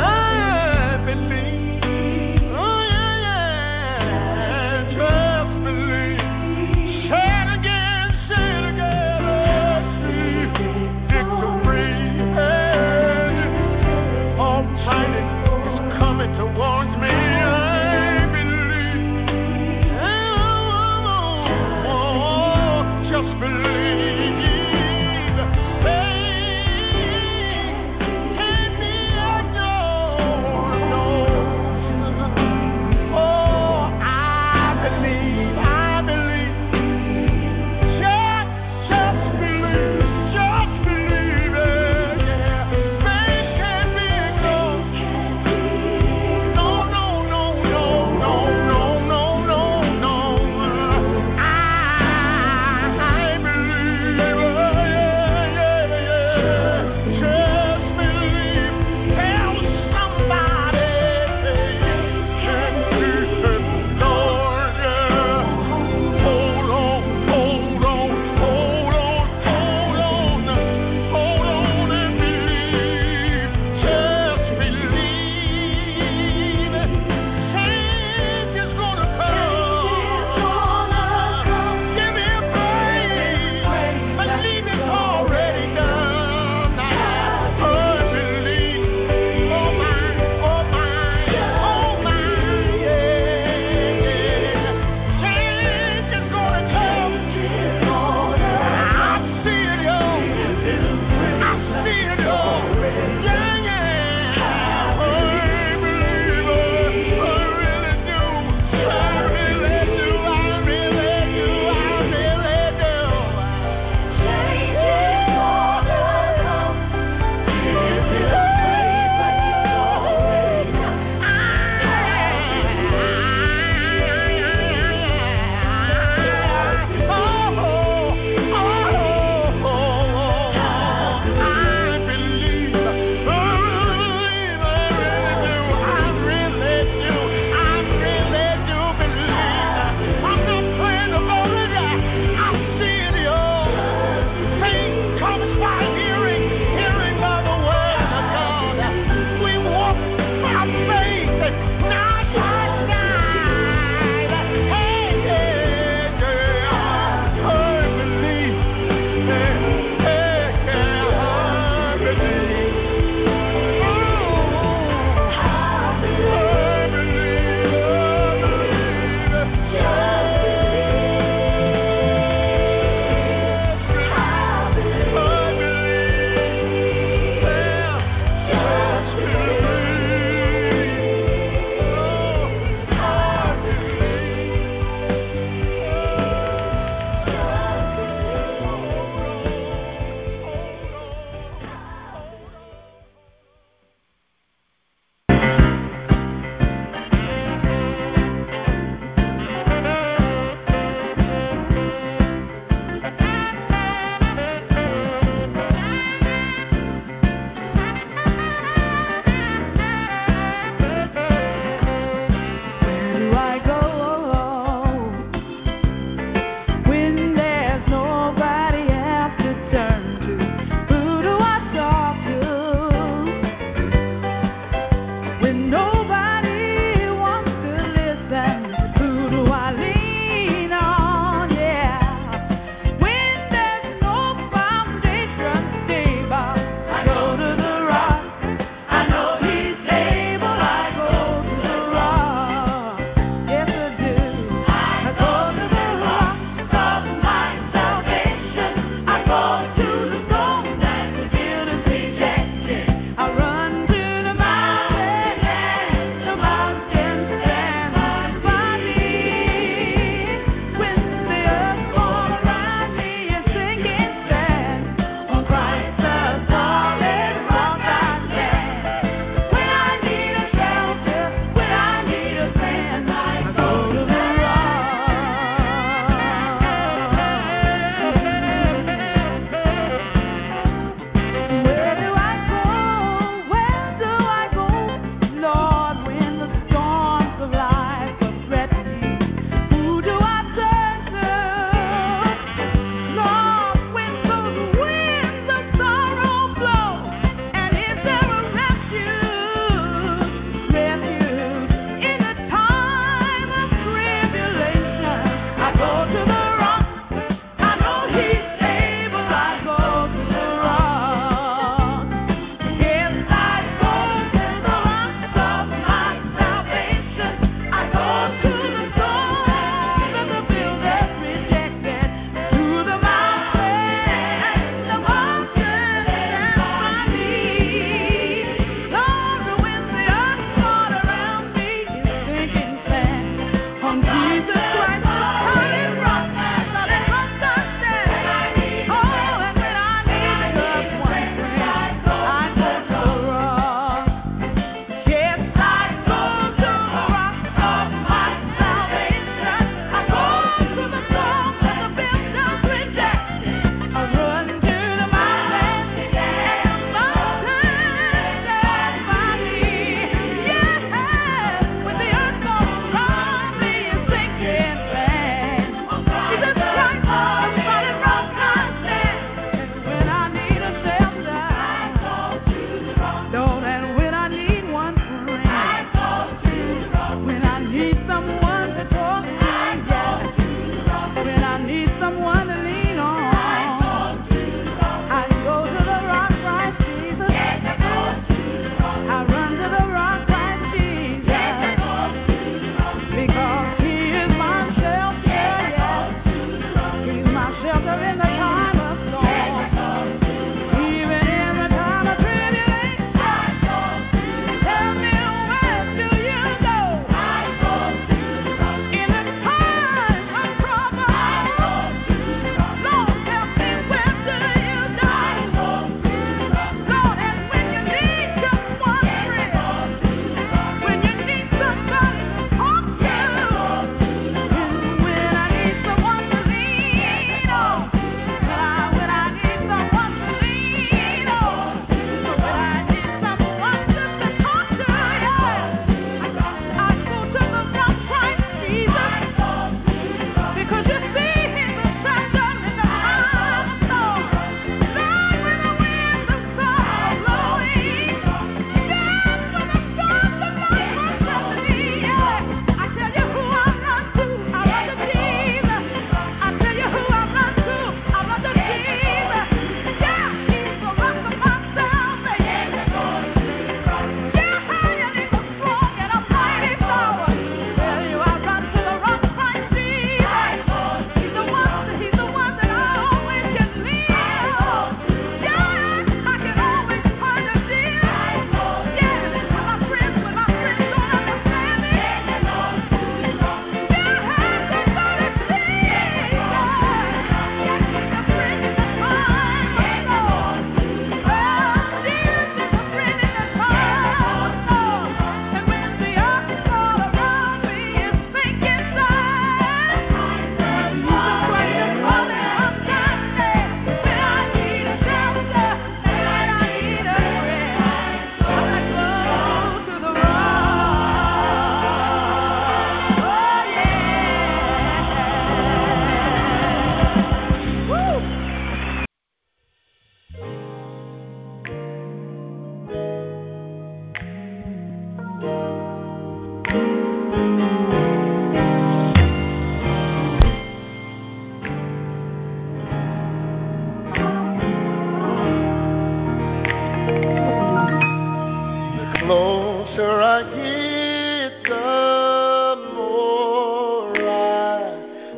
closer I get, the more I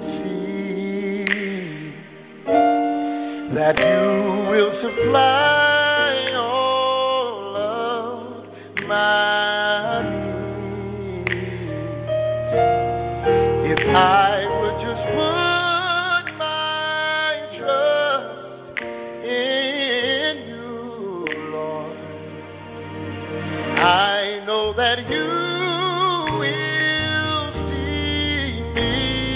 see that you will supply all of my needs. If I would just put my trust in you, Lord, I know that you will see me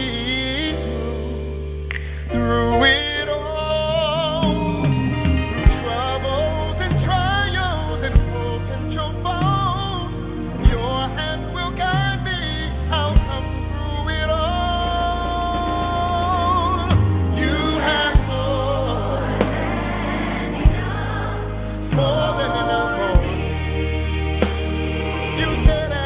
through, through it all, through troubles and trials and broken your bones. Your hand will guide me. I'll come through it all. You have more, more than enough for me. You said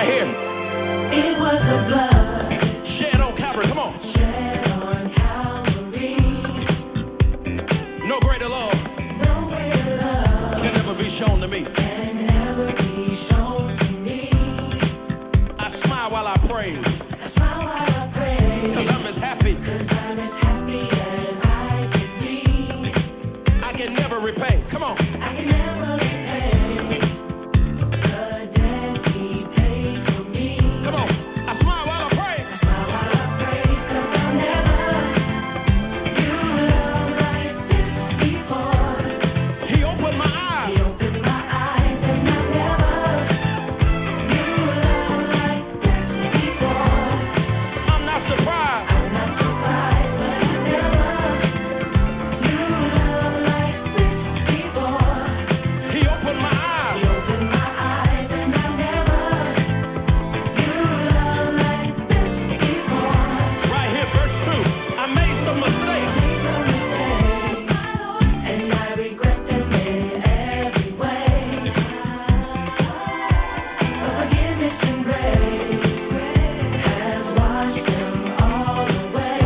right here. It was the blood shed on Calvary. Come on. Shed on Calvary. No greater love. No greater love can never be shown to me. Can never be shown to me. I smile while I praise. I smile while I praise. Cause I'm as happy. Cause I'm as happy as I can be. I can never repay. Come on. I can never repay the debt he paid for me. Come on. I smile while I praise. I smile while I praise. Cause I'll never knew love like this before. He opened my eyes. He opened my eyes and I never knew love like this before. I'm not surprised. I'm not surprised, but I never knew love like this before. He opened my eyes. He opened my eyes and I never knew love like this before. Right here, verse two. I made some mistakes. I made some mistakes, and I regret them in every way. But forgiveness and grace has washed them all away.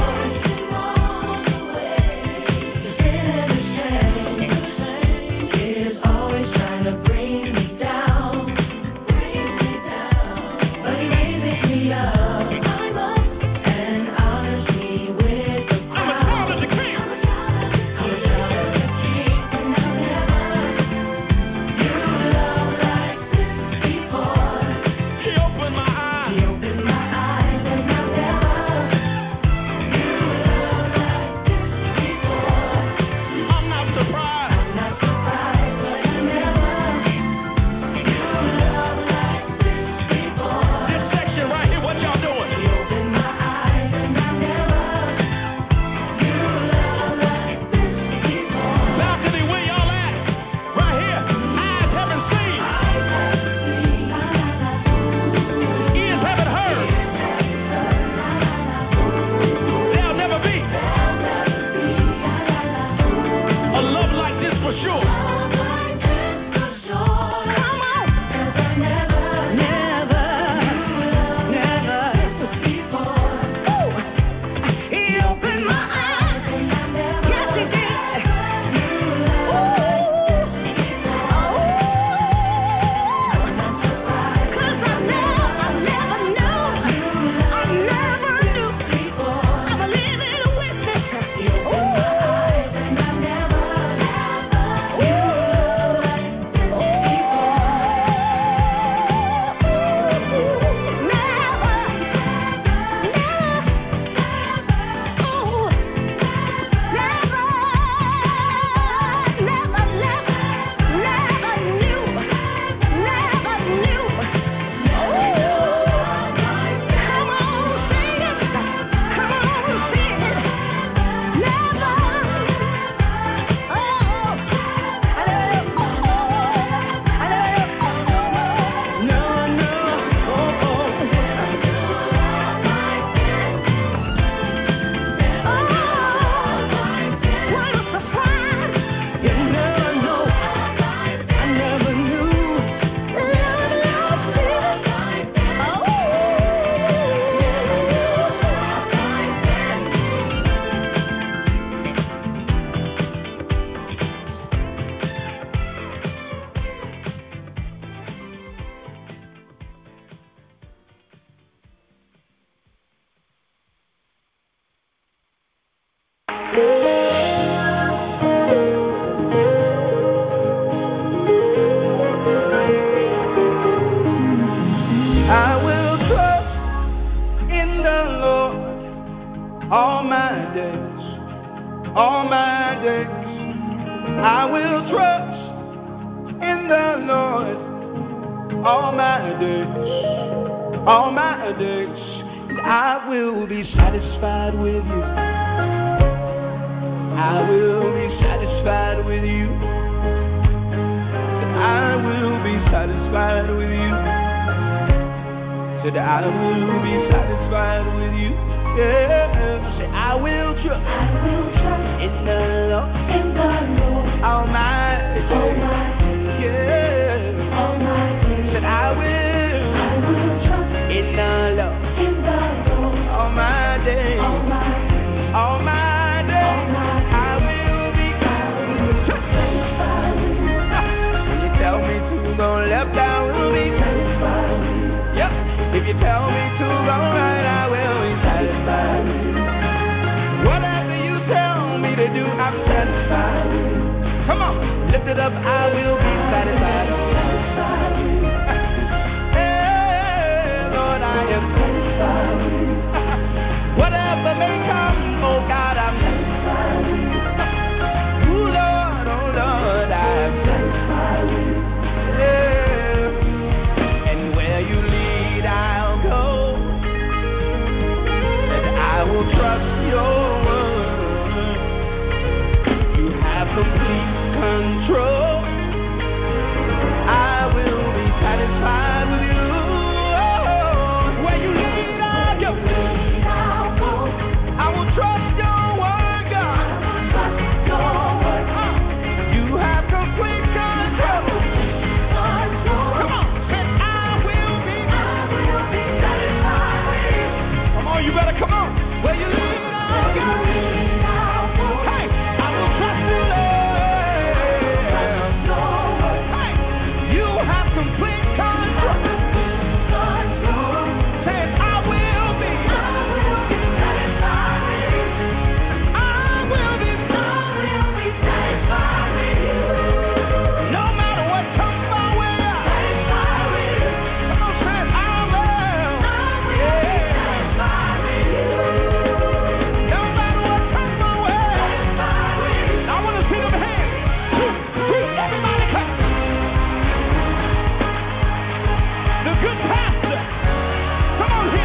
The sin and the shame is always trying to bring me down, bring me down. But he raises me up, I'm up, and honors me with the crown. I'm a child of the King. I'm a child of the King, and I never knew love like this before. He opened my eyes. He opened my eyes, and I never knew love like this before. I'm not surprised. I'm not surprised, but I never knew love like this before. This section right here, what y'all doing? He opened my eyes, and I never knew love like this before. Balcony, where y'all at? Right here. Eyes haven't seen. Eyes haven't seen. Ears haven't heard. There'll never be a love like this for sure. Love like this for sure. Come on. 'Cause I never, never, never before. Woo. He opened my eyes. Yes, he did. Ooh. Oh. 'Cause I never, I never knew. I never knew. I'm a living witness. Ooh. And I never, never knew like this before. Never, never, ooh, never, never, never, never knew, never knew. Come on, sing it. Come on, sing it. Never. Oh, I never. I never. No, no. Oh, oh. What a surprise! You never know. I never knew. Love like this. I will trust in the Lord all my days, all my days. I will trust in the Lord all my days, all my days. And I will be satisfied with you. I will be satisfied with you. I will be satisfied with you. Said I will be satisfied with you. Yeah. Say I will trust. I will trust in the Lord. In the Lord. All my days. All my days. Yeah. All my days. Said I will. I will trust. you tell me to go right, I will be satisfied. Whatever you tell me to do, I'm satisfied. Come on, lift it up, I will be satisfied. Hey, Lord, I am satisfied. Whatever may come, oh God, I'm satisfied. Ooh, Lord, oh Lord, I'm satisfied. Yeah. And where you lead, I'll go. And I will trust your word. You have complete control. I will be satisfied with you. Oh, where you lead, I'll go. I will trust your word, God. Uh, you have complete control. Come on, and I will be. Come on, you better come on. Where you lead, I'll go. Hey, I will trust you, Lord. Hey, you have complete control. Say, I will be. I will be. No matter what comes my way. Come on, say, I will. Yeah. No matter what comes my way. I want to see them hands. Everybody come. The good pastor. Come on here.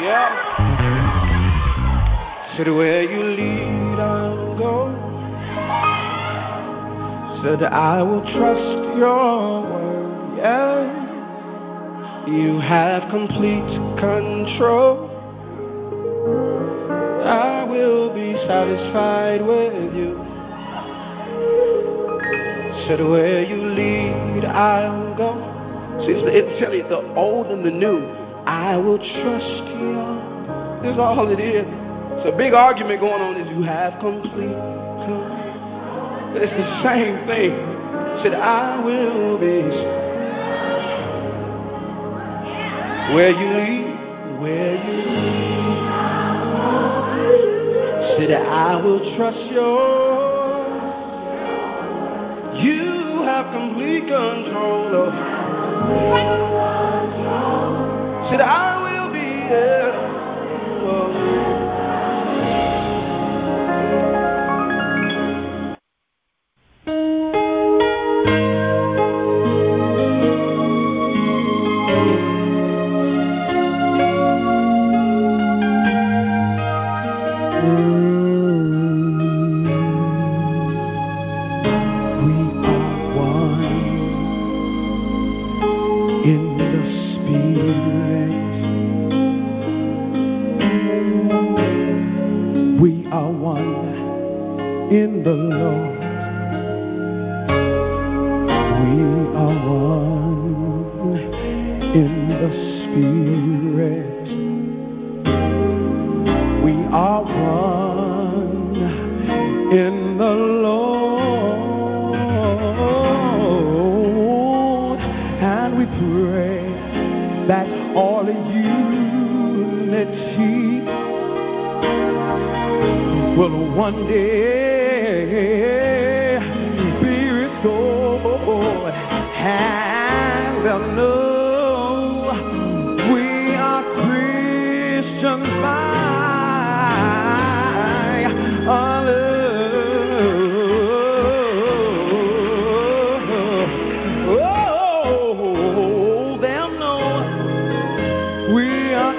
Yeah. Said where you lead, I'll go. Said I will trust your word. Yeah. You have complete control. I will be satisfied with you. Said where you lead, I'll go. See, it's tell you the old and the new. I will trust you. That's all it is. It's a big argument going on. Is you have complete control. It's the same thing. Said I will be where you lead, where you lead. Said I will trust you. You have complete control of. Said I will be there. In the Lord, we are one in the Spirit. We are one in the Lord, and we pray that all unity will one day be restored, and they'll know we are Christians by our love. Oh, they'll know we are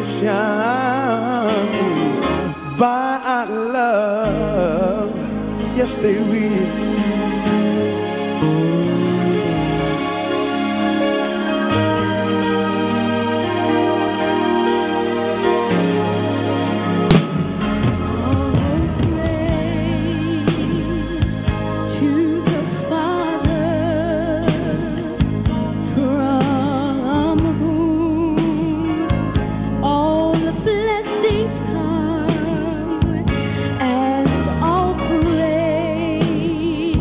Christians by our love. Yes, they will. All praise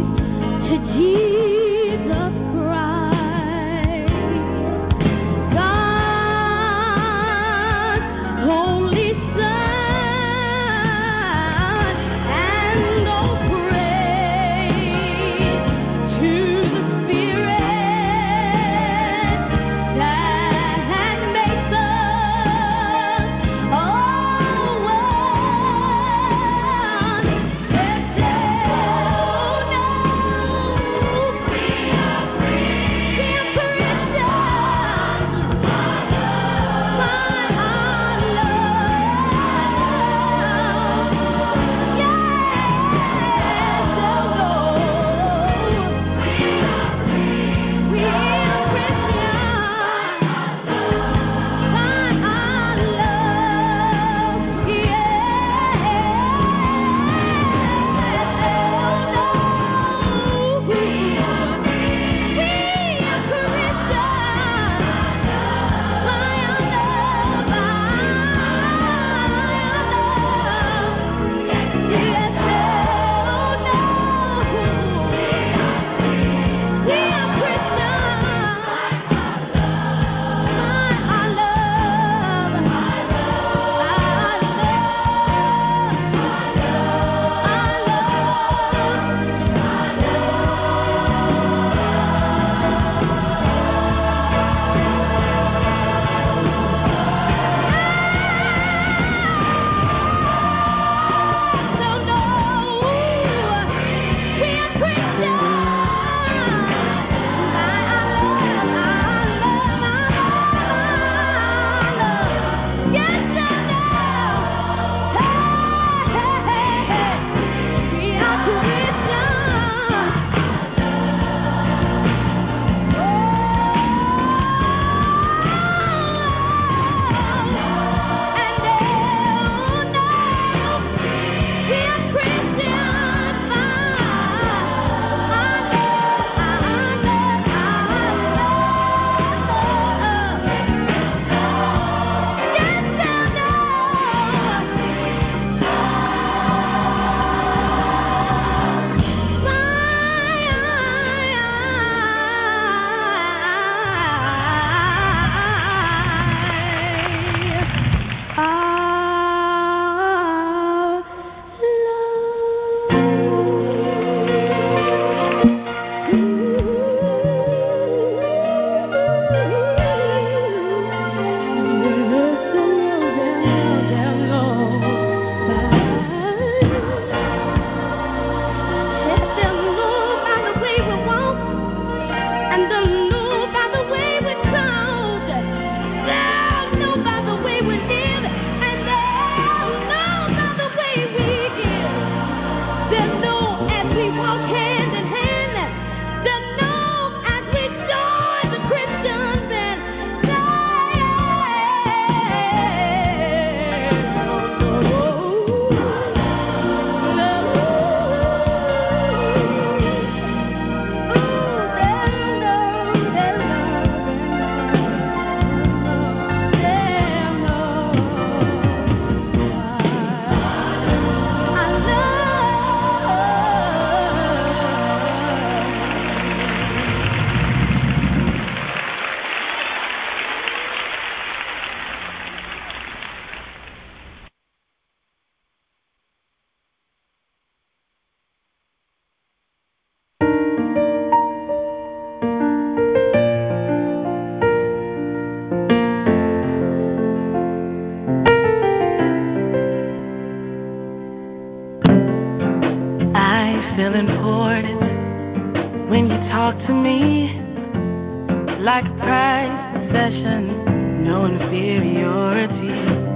inferiority.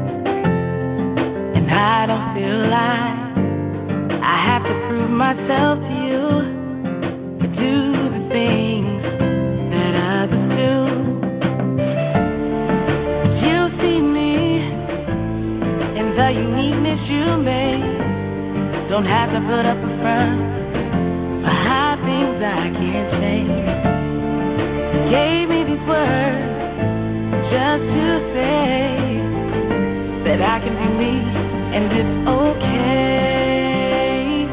And I don't feel like I have to prove myself to you or do the things that others do. But you see me in the uniqueness you made. Don't have to put up a front for high things I can't change. You gave me these words just to say that I can be me and it's okay.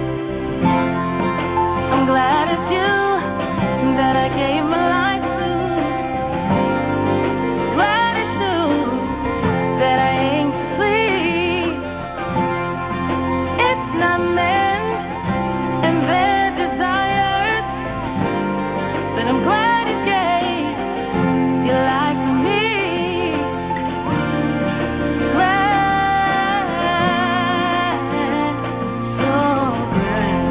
I'm glad it's you that I gave my life to. Glad it's you that I aim to please. It's not men and their desires, but I'm glad you gave your life for me. Glad, so glad.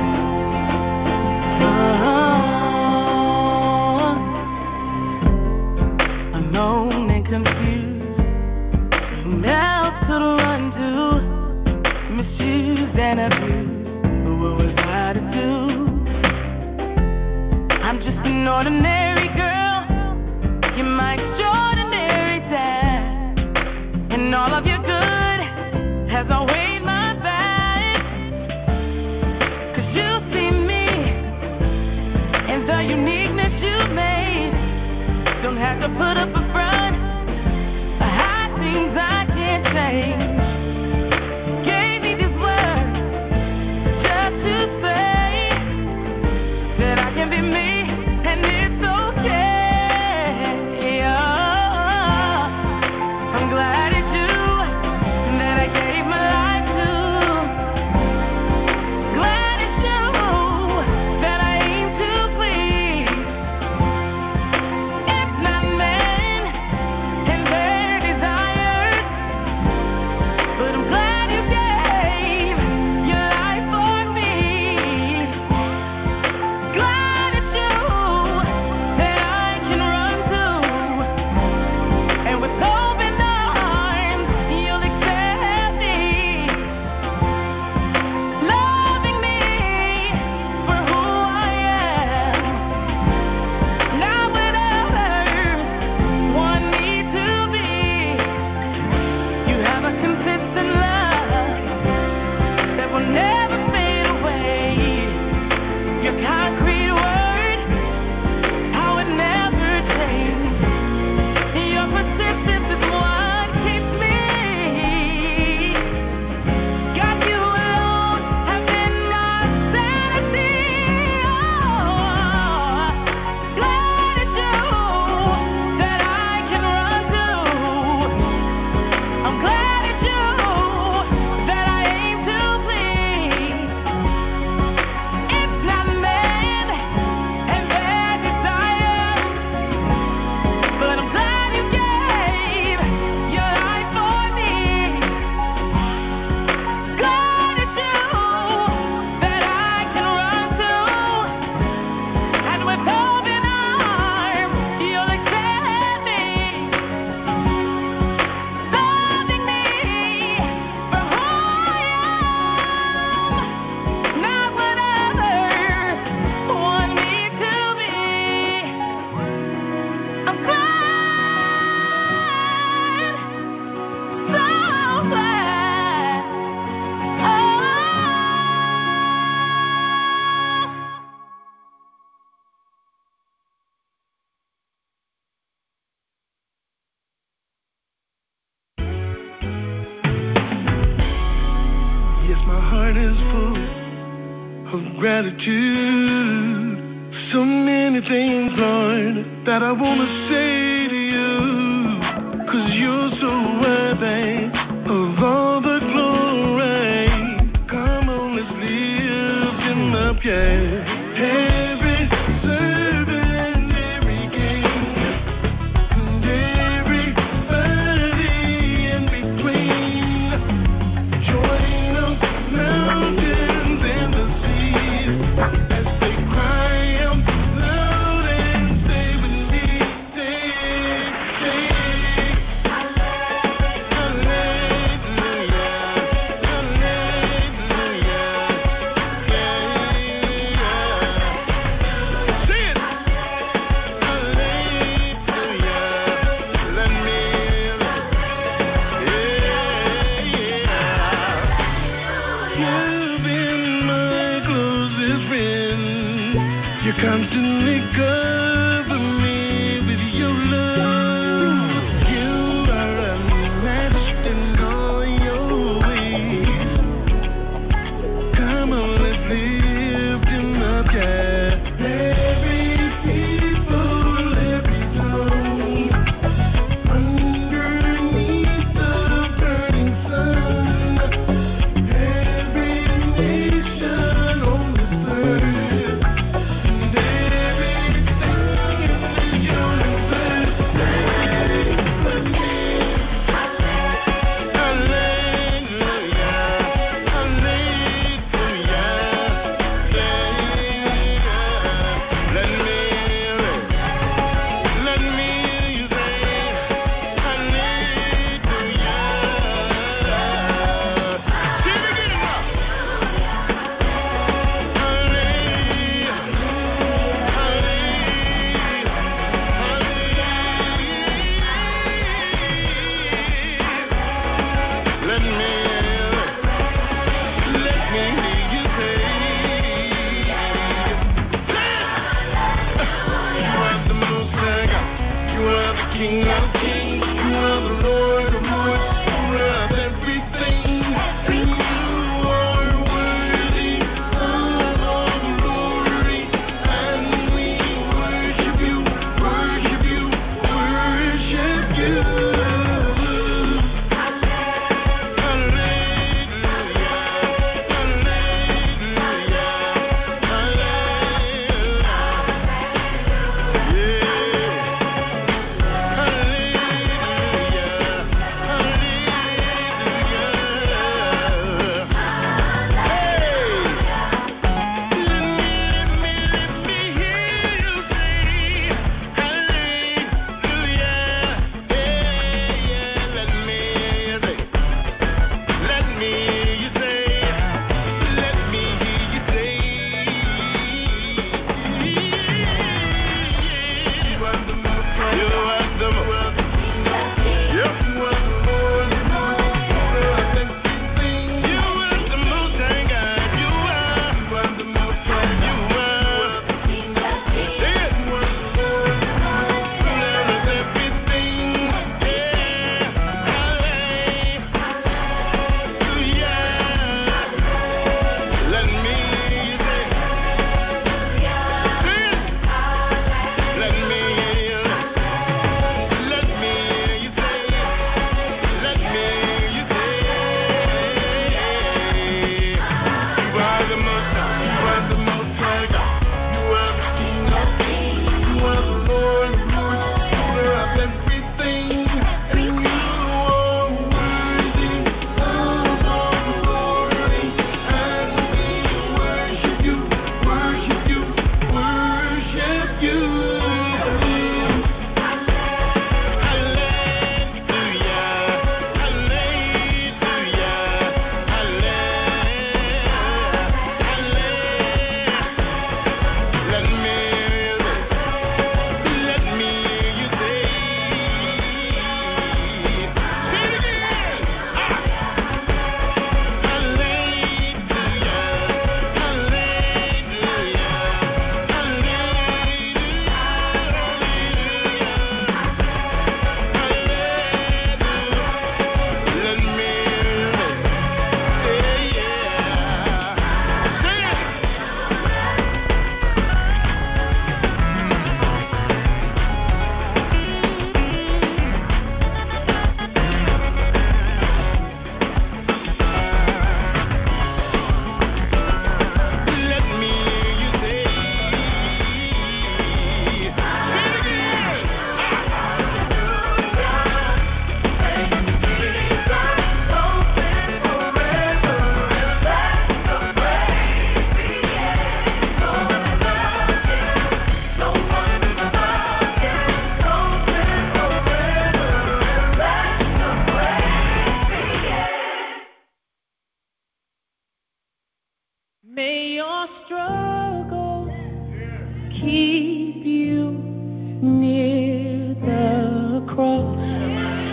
Oh, alone and confused, who else could run to? Misused and abused, but what was I to do? I'm just an ordinary girl, you're my extraordinary dad, and all of your good has outweighed my bad. Cause you see me in the uniqueness you made. Don't have to put up a front, the high things I can't change. Gave me these words just to say that I can be me and it's okay. Oh, I'm glad it's you that I gave my life to. Glad it's you that I aim to please. It's not men and their desires, but I'm glad you gave your life for me. Glad it's you that I can run to, and with open arms you'll accept me, loving me for who I am, not what others want me to be. You have a consistent love that will never fade away. Your concrete word, how it never changes. Your persistence is what keeps me. God, you alone have been my sanity. Oh, glad it's you that I can run to. I'm glad it's you that I aim to please. It's not men and their desires, but I'm glad you gave your life for me. Glad it's you that I can run to, and with open arms you'll accept me, loving me for who I am, not what others want me to be. I'm glad, so glad. Oh. Yes, my heart is full of gratitude. So many things, Lord, that I want to say to you. Cause you're so worthy of all the glory. Come on, let's lift him up, yeah. Every servant, every king, and everybody in between. Join the mountains and the seas as they cry out loud and say with me, say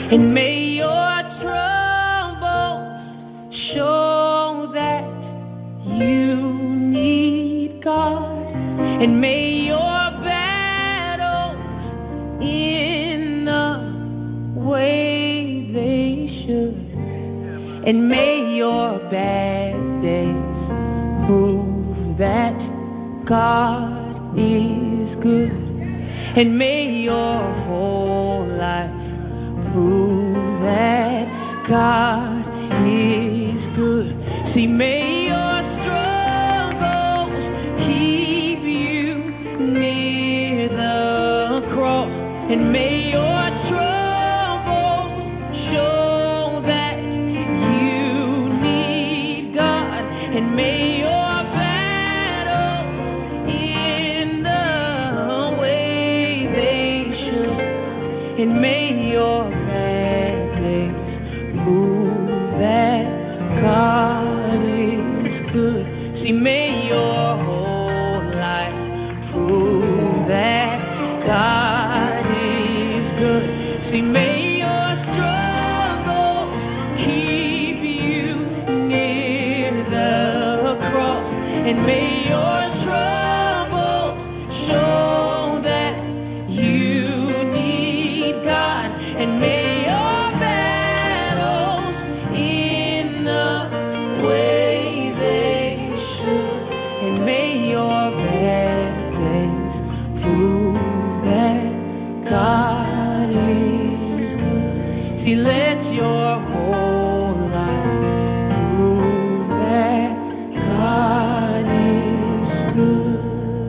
And may your troubles show that you need God. And may your battles in the way they should. And may your bad days prove that God is good. And may your whole life prove that God is good. See, may your struggles keep you near the cross. And may your troubles show that you need God. And may your battles in the way they should. And may your bad days prove that God is good. See, may your whole life prove that God is good. See, may your struggles keep you near the cross. And may your troubles show that you need God. And may your battles in the way they should. And may your bad days prove that God is good. See, let your whole life prove that God is good.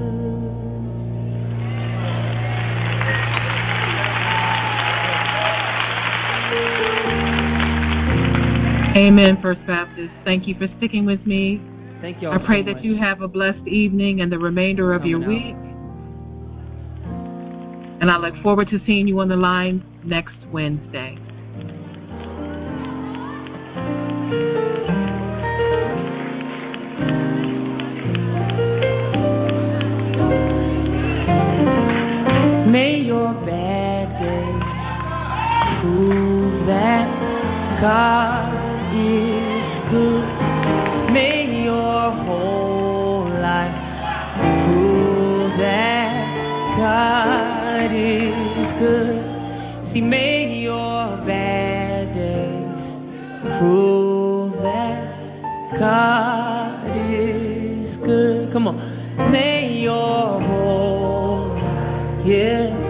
Amen, First Baptist. Thank you for sticking with me. Thank you. I pray so that much. you have a blessed evening and the remainder of your Coming week. And I look forward to seeing you on the line next Wednesday. May your bad days prove that God is good. May your whole life prove that God is good. See, may your bad days prove that God is good. Come on. May your whole life, yeah.